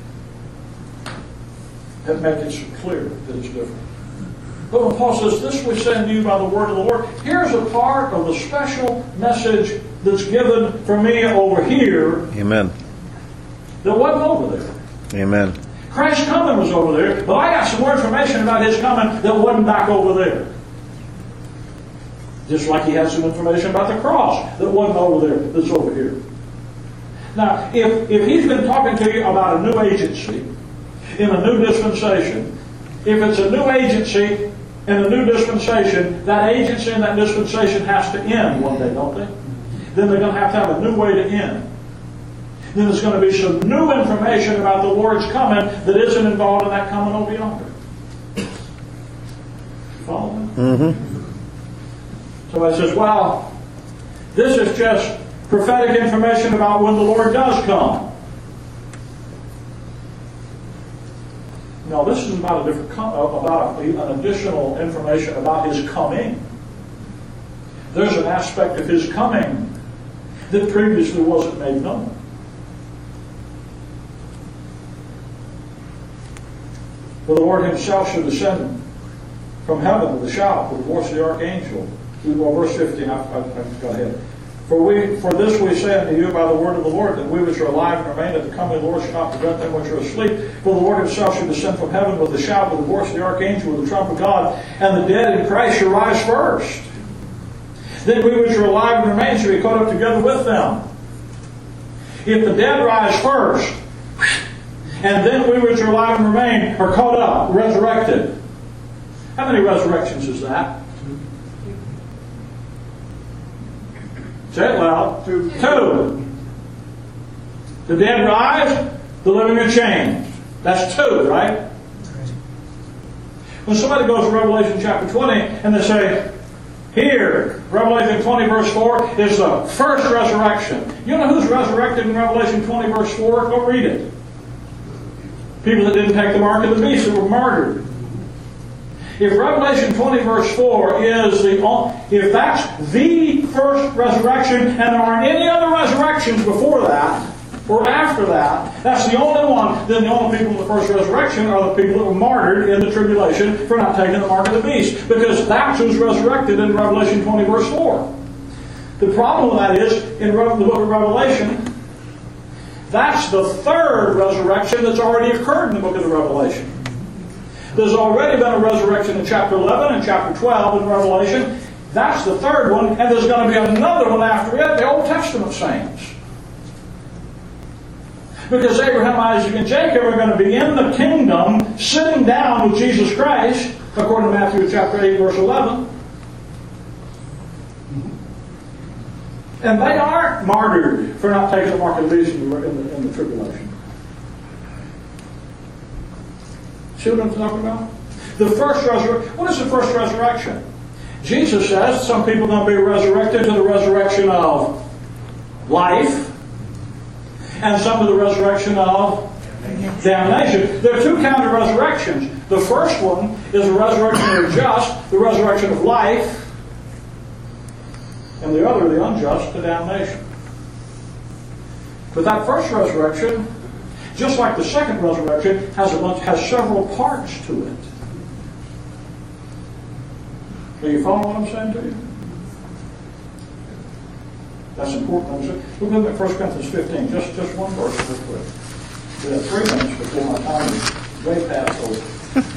that make it so clear that it's different. But when Paul says, this we send you by the word of the Lord, here's a part of the special message that's given for me over here. Amen. That wasn't over there. Amen. Christ's coming was over there, but I got some more information about His coming that wasn't back over there. Just like He had some information about the cross that wasn't over there, that's over here. Now, if, if He's been talking to you about a new agency in a new dispensation, if it's a new agency in a new dispensation, that agency and that dispensation has to end one day, don't they? Then they're going to have to have a new way to end. Then there's going to be some new information about the Lord's coming that isn't involved in that coming over yonder. Follow me? Mm-hmm. Somebody says, well, this is just prophetic information about when the Lord does come. No, this is about a different, about an additional information about His coming. There's an aspect of His coming that previously wasn't made known. For the Lord Himself shall descend from heaven with a shout, with the voice of the archangel. Well, verse fifteen, I've, I've got ahead. For we, for this we say unto you by the word of the Lord, that we which are alive and remain at the coming of the Lord shall not prevent them which are asleep. For the Lord Himself shall descend from heaven with a shout, with the voice of the archangel, with the trump of God, and the dead in Christ shall rise first. Then we which are alive and remain shall be caught up together with them. If the dead rise first, and then we which are alive and remain are caught up, resurrected, How many resurrections is that? Say it loud. Two. Two. The dead rise, the living are changed. That's two, right? When somebody goes to Revelation chapter twenty and they say, here, Revelation twenty verse four is the first resurrection. You know who's resurrected in Revelation twenty verse four? Go read it. People that didn't take the mark of the beast, that were martyred. If Revelation twenty verse four is the, if that's the first resurrection and there aren't any other resurrections before that, or after that, that's the only one, then the only people in the first resurrection are the people that were martyred in the tribulation for not taking the mark of the beast. Because that's who's resurrected in Revelation twenty verse four. The problem with that is, in the book of Revelation, that's the third resurrection that's already occurred in the book of the Revelation. There's already been a resurrection in chapter eleven and chapter twelve in Revelation. That's the third one, and there's going to be another one after it, the Old Testament saints. Because Abraham, Isaac, and Jacob are going to be in the kingdom, sitting down with Jesus Christ, according to Matthew chapter eight, verse eleven. And they aren't martyred for not taking the mark of the beast in the, in the tribulation. See what I'm talking about? The first resurrection. What is the first resurrection? Jesus says some people are going to be resurrected to the resurrection of life, and some to the resurrection of damnation. There are two kinds of resurrections. The first one is the resurrection of the just, the resurrection of life, and the other, the unjust, the damnation. But that first resurrection, just like the second resurrection, has a bunch, has several parts to it. Are you following what I'm saying to you? That's important. Look at First Corinthians fifteen, just, just one verse real quick. We have three minutes before my time is way past over.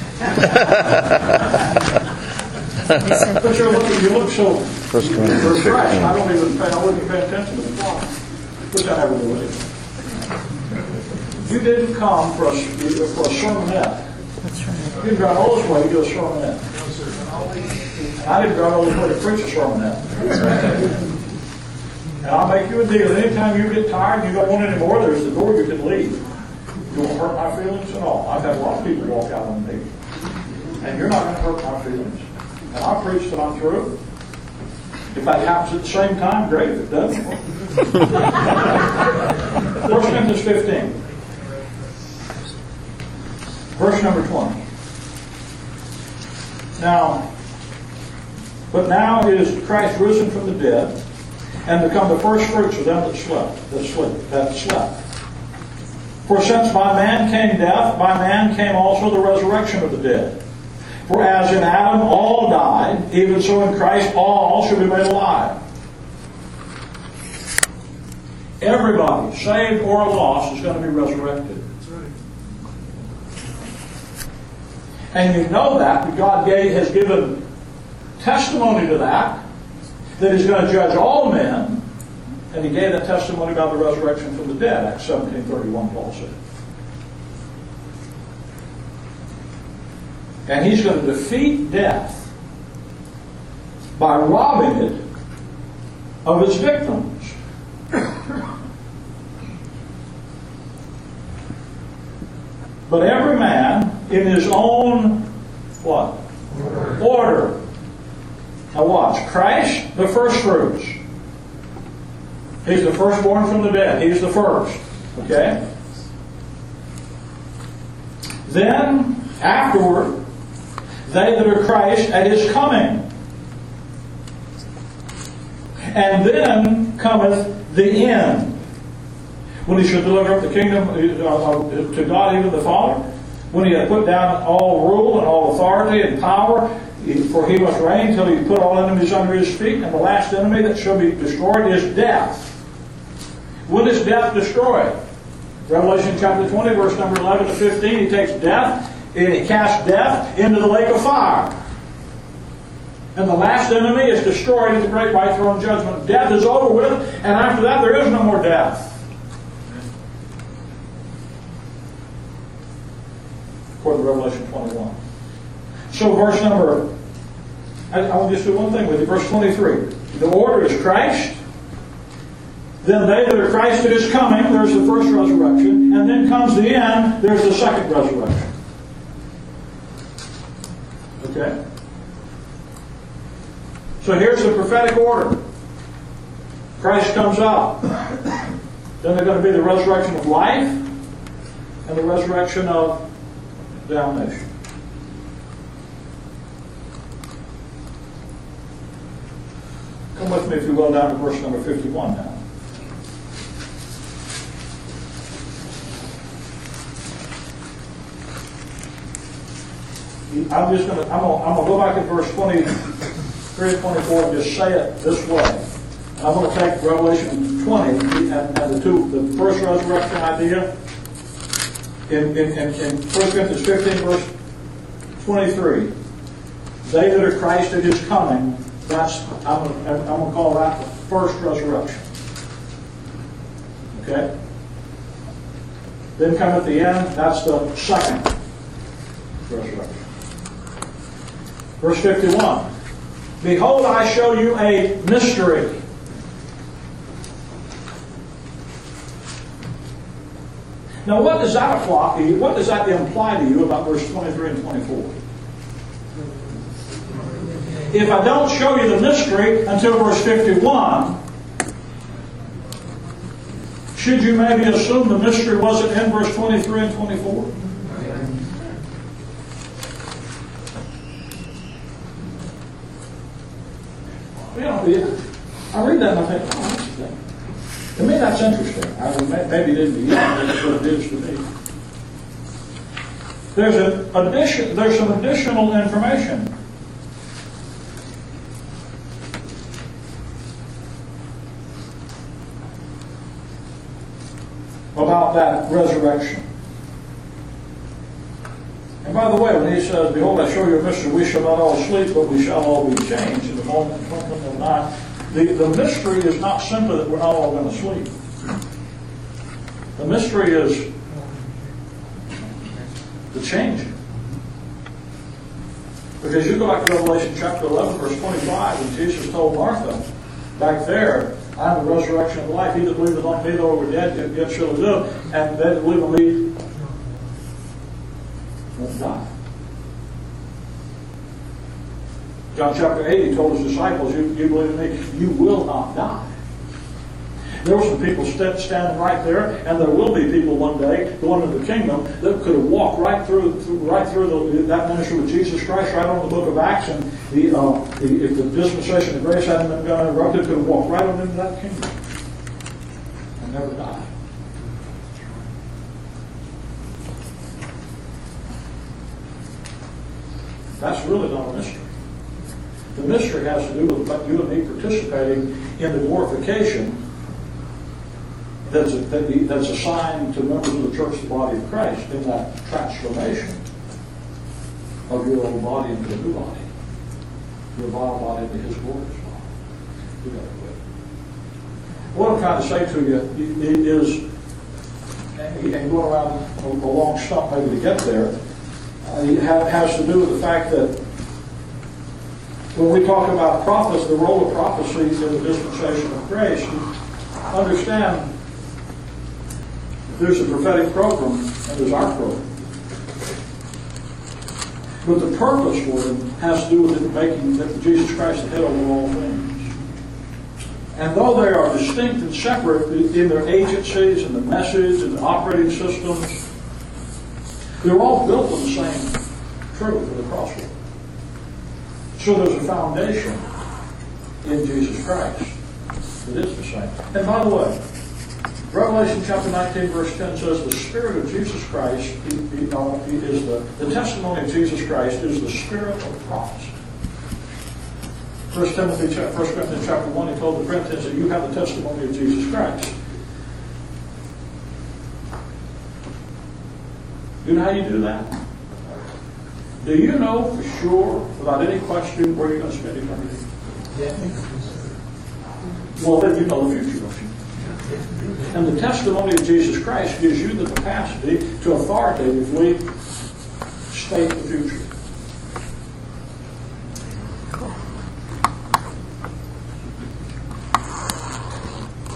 But you're looking, you look so First Corinthians fresh. I fifteen. don't even pay, I wouldn't pay attention to the clock. Put that over the way. You didn't come for a, for a sermonette. That's right. You didn't drive all this way to do a sermonette. I didn't drive all this way to preach a sermonette. And I'll make you a deal. Anytime you get tired and you don't want any more, there's the door you can leave. You won't hurt my feelings at all. I've had a lot of people walk out on me. And you're not going to hurt my feelings. And I'll preach till I'm through. If that happens at the same time, great. If it doesn't, First Corinthians fifteen. Verse number twenty. Now, but now is Christ risen from the dead, and become the first fruits of them that slept, that slept, that slept. For since by man came death, by man came also the resurrection of the dead. For as in Adam all died, even so in Christ all shall be made alive. Everybody, saved or lost, is going to be resurrected. And you know that, but God gave, has given testimony to that, that He's going to judge all men, and He gave that testimony about the resurrection from the dead, Acts seventeen thirty-one, Paul said. And He's going to defeat death by robbing it of its victims. But every man in his own what? Order. Order. Now watch. Christ, the first fruits. He's the firstborn from the dead. He's the first. Okay? Then, afterward, they that are Christ at His coming. And then cometh the end, when He shall deliver up the kingdom to God, even the Father, when He hath put down all rule and all authority and power, for He must reign till He put all enemies under His feet, and the last enemy that shall be destroyed is death. When is death destroyed? Revelation chapter twenty, verse number eleven to fifteen, He takes death, and He casts death into the lake of fire. And the last enemy is destroyed at the great white throne judgment. Death is over with, and after that there is no more death. According to Revelation twenty-one. So verse number, I, I will just do one thing with you. Verse twenty-three. The order is Christ. Then they that are Christ that is coming, there's the first resurrection. And then comes the end, there's the second resurrection. Okay? So here's the prophetic order. Christ comes up. Then there's going to be the resurrection of life and the resurrection of damnation. Come with me, if you will, down to verse number fifty-one now. I'm just going to, I'm going to, I'm going to go back to verse twenty-three and twenty-four and just say it this way. I'm going to take Revelation twenty and, and the two, the first resurrection idea in, in, in, in First Corinthians fifteen, verse twenty-three. They that are Christ at His coming, that's, I'm going, to, I'm going to call that the first resurrection. Okay? Then come at the end, that's the second resurrection. Verse fifty-one. Behold, I show you a mystery. Now, what does that apply to you? What does that imply to you about verse twenty-three and twenty-four? If I don't show you the mystery until verse fifty-one, should you maybe assume the mystery wasn't in verse twenty-three and twenty-four? You know, I read that and I think, oh, that's the thing. To me, that's interesting. I mean, maybe it isn't to you, that's what it is to me. There's an addition. There's some additional information about that resurrection. And by the way, when he says, behold, I show you a mystery, we shall not all sleep, but we shall all be changed in the moment of twinkling of an eye. The, the mystery is not simply that we're not all going to sleep. The mystery is the changing. Because you go back to Revelation chapter eleven, verse twenty-five, and Jesus told Martha, back there, I am the resurrection of life. He that believeth on me, though he were dead, yet shall he live. And they that believe on me won't die. John chapter eight, he told his disciples, you, you believe in me, you will not die. There were some people st- standing right there, and there will be people one day going into the kingdom that could have walked right through, through right through the, that ministry with Jesus Christ, right on the book of Acts, and the, uh, the, if the dispensation of grace hadn't been done interrupted, could have walked right on into that kingdom and never died. That's really not a mystery. The mystery has to do with you and me participating in the glorification that's, a, that that's assigned to members of the church, the body of Christ, in that transformation of your old body into a new body, your vile body into His glorious body. We got to quit. What I'm trying to say to you is, and going around a, a long stump maybe to get there, uh, it has to do with the fact that when we talk about prophecy, the role of prophecy in the dispensation of grace, understand there's a prophetic program and there's our program. But the purpose for them has to do with it making Jesus Christ the head over all things. And though they are distinct and separate in their agencies and the message and the operating systems, they're all built on the same truth of the gospel. So there's a foundation in Jesus Christ that is the same. And by the way, Revelation chapter nineteen, verse ten says the Spirit of Jesus Christ he, he, uh, he is the, the testimony of Jesus Christ is the spirit of prophecy. First Timothy, First Corinthians chapter one, he told the Corinthians that you have the testimony of Jesus Christ. You know how you do that? Do you know for sure, without any question, where you're going to spend eternity? Yeah. Well, then you know the future, don't you? And the testimony of Jesus Christ gives you the capacity to authoritatively state the future.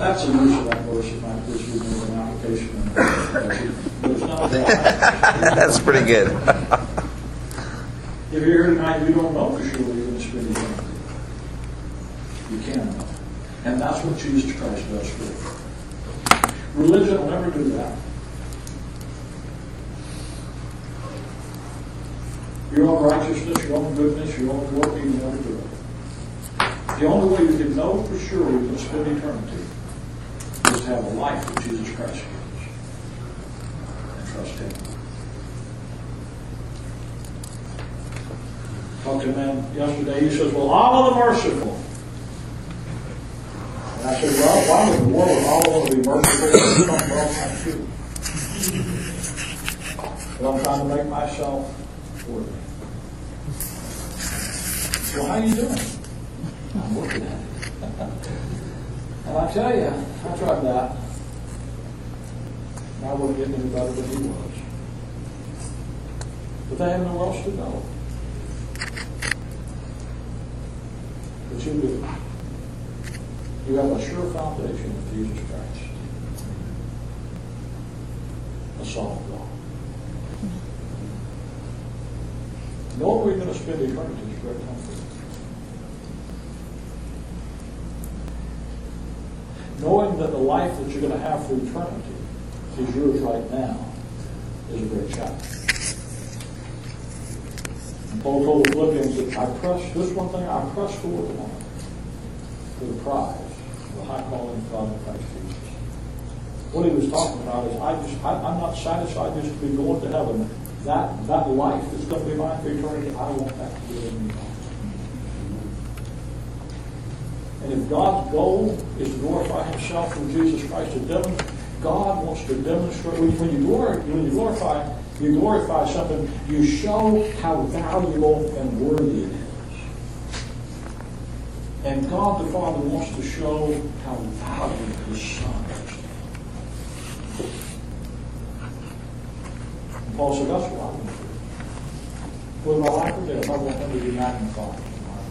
That's the use of that verse in my verse we made an application. There's nothing. That's pretty good. If you're here tonight, you don't know for sure you're going to spend eternity. You can't. And that's what Jesus Christ does for you. Religion will never do that. Your own righteousness, your own goodness, your own work, you can never do it. The only way you can know for sure you can spend eternity is to have a life that Jesus Christ gives. And trust Him. Talked to a man yesterday, he says, well, all of the merciful. And I said, well, why would the world all want to be merciful? Well, I should. But I'm trying to make myself worthy. Well, how are you doing? I'm working at it. And I tell you, I tried that. And I wasn't getting any better than he was. But they have nowhere else to go. But you do. You have a sure foundation in Jesus Christ. A solid God. Knowing where you're going to spend eternity is very comforting. Knowing that the life that you're going to have for eternity is yours right now is a great challenge. And Paul told the Philippians that I press, this one thing, I press forward to one, for the prize of the high calling of God in Christ Jesus. What he was talking about is, I just, I, I'm not satisfied just to be going to heaven. That, that life that's going to be mine for eternity, I want that to be in me. And if God's goal is to glorify Himself through Jesus Christ, to demonstrate, God wants to demonstrate. When you glorify, when you glorify, you glorify something. You show how valuable and worthy it is. And God the Father wants to show how valuable His Son is. And Paul said, "That's what I want to do. With my life or death, I want Him to be magnified."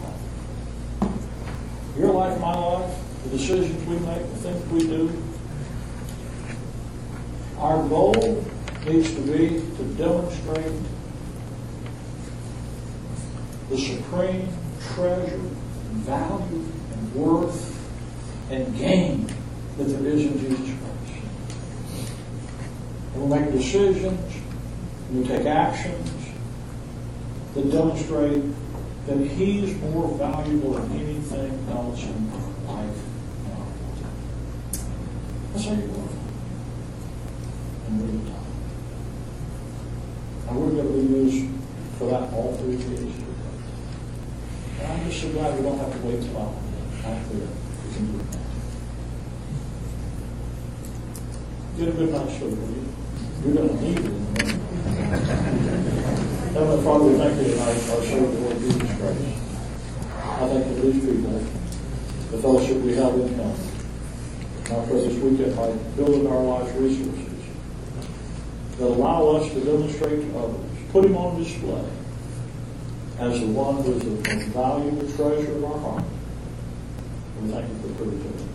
Your life, my life, the decisions we make, the things we do, our goal needs to be to demonstrate the supreme treasure, value, and worth, and gain that there is in Jesus Christ. And we'll make decisions, and we'll take actions that demonstrate that He's more valuable than anything else in life. That's how you go. And we're done. And we're going to be used for that all three days. And I'm just so glad we don't have to wait till I'm out there. We can do it now. Get a good night's sleep, will you? You're going to need it in the morning. Heavenly Father, we thank You tonight for our Savior, Lord Jesus Christ. I thank You for these people, the fellowship we have in Him. And I pray this weekend by building our lives resources that allow us to demonstrate to others, put Him on display as the one who is the most valuable treasure of our heart. We thank You for the privilege of it.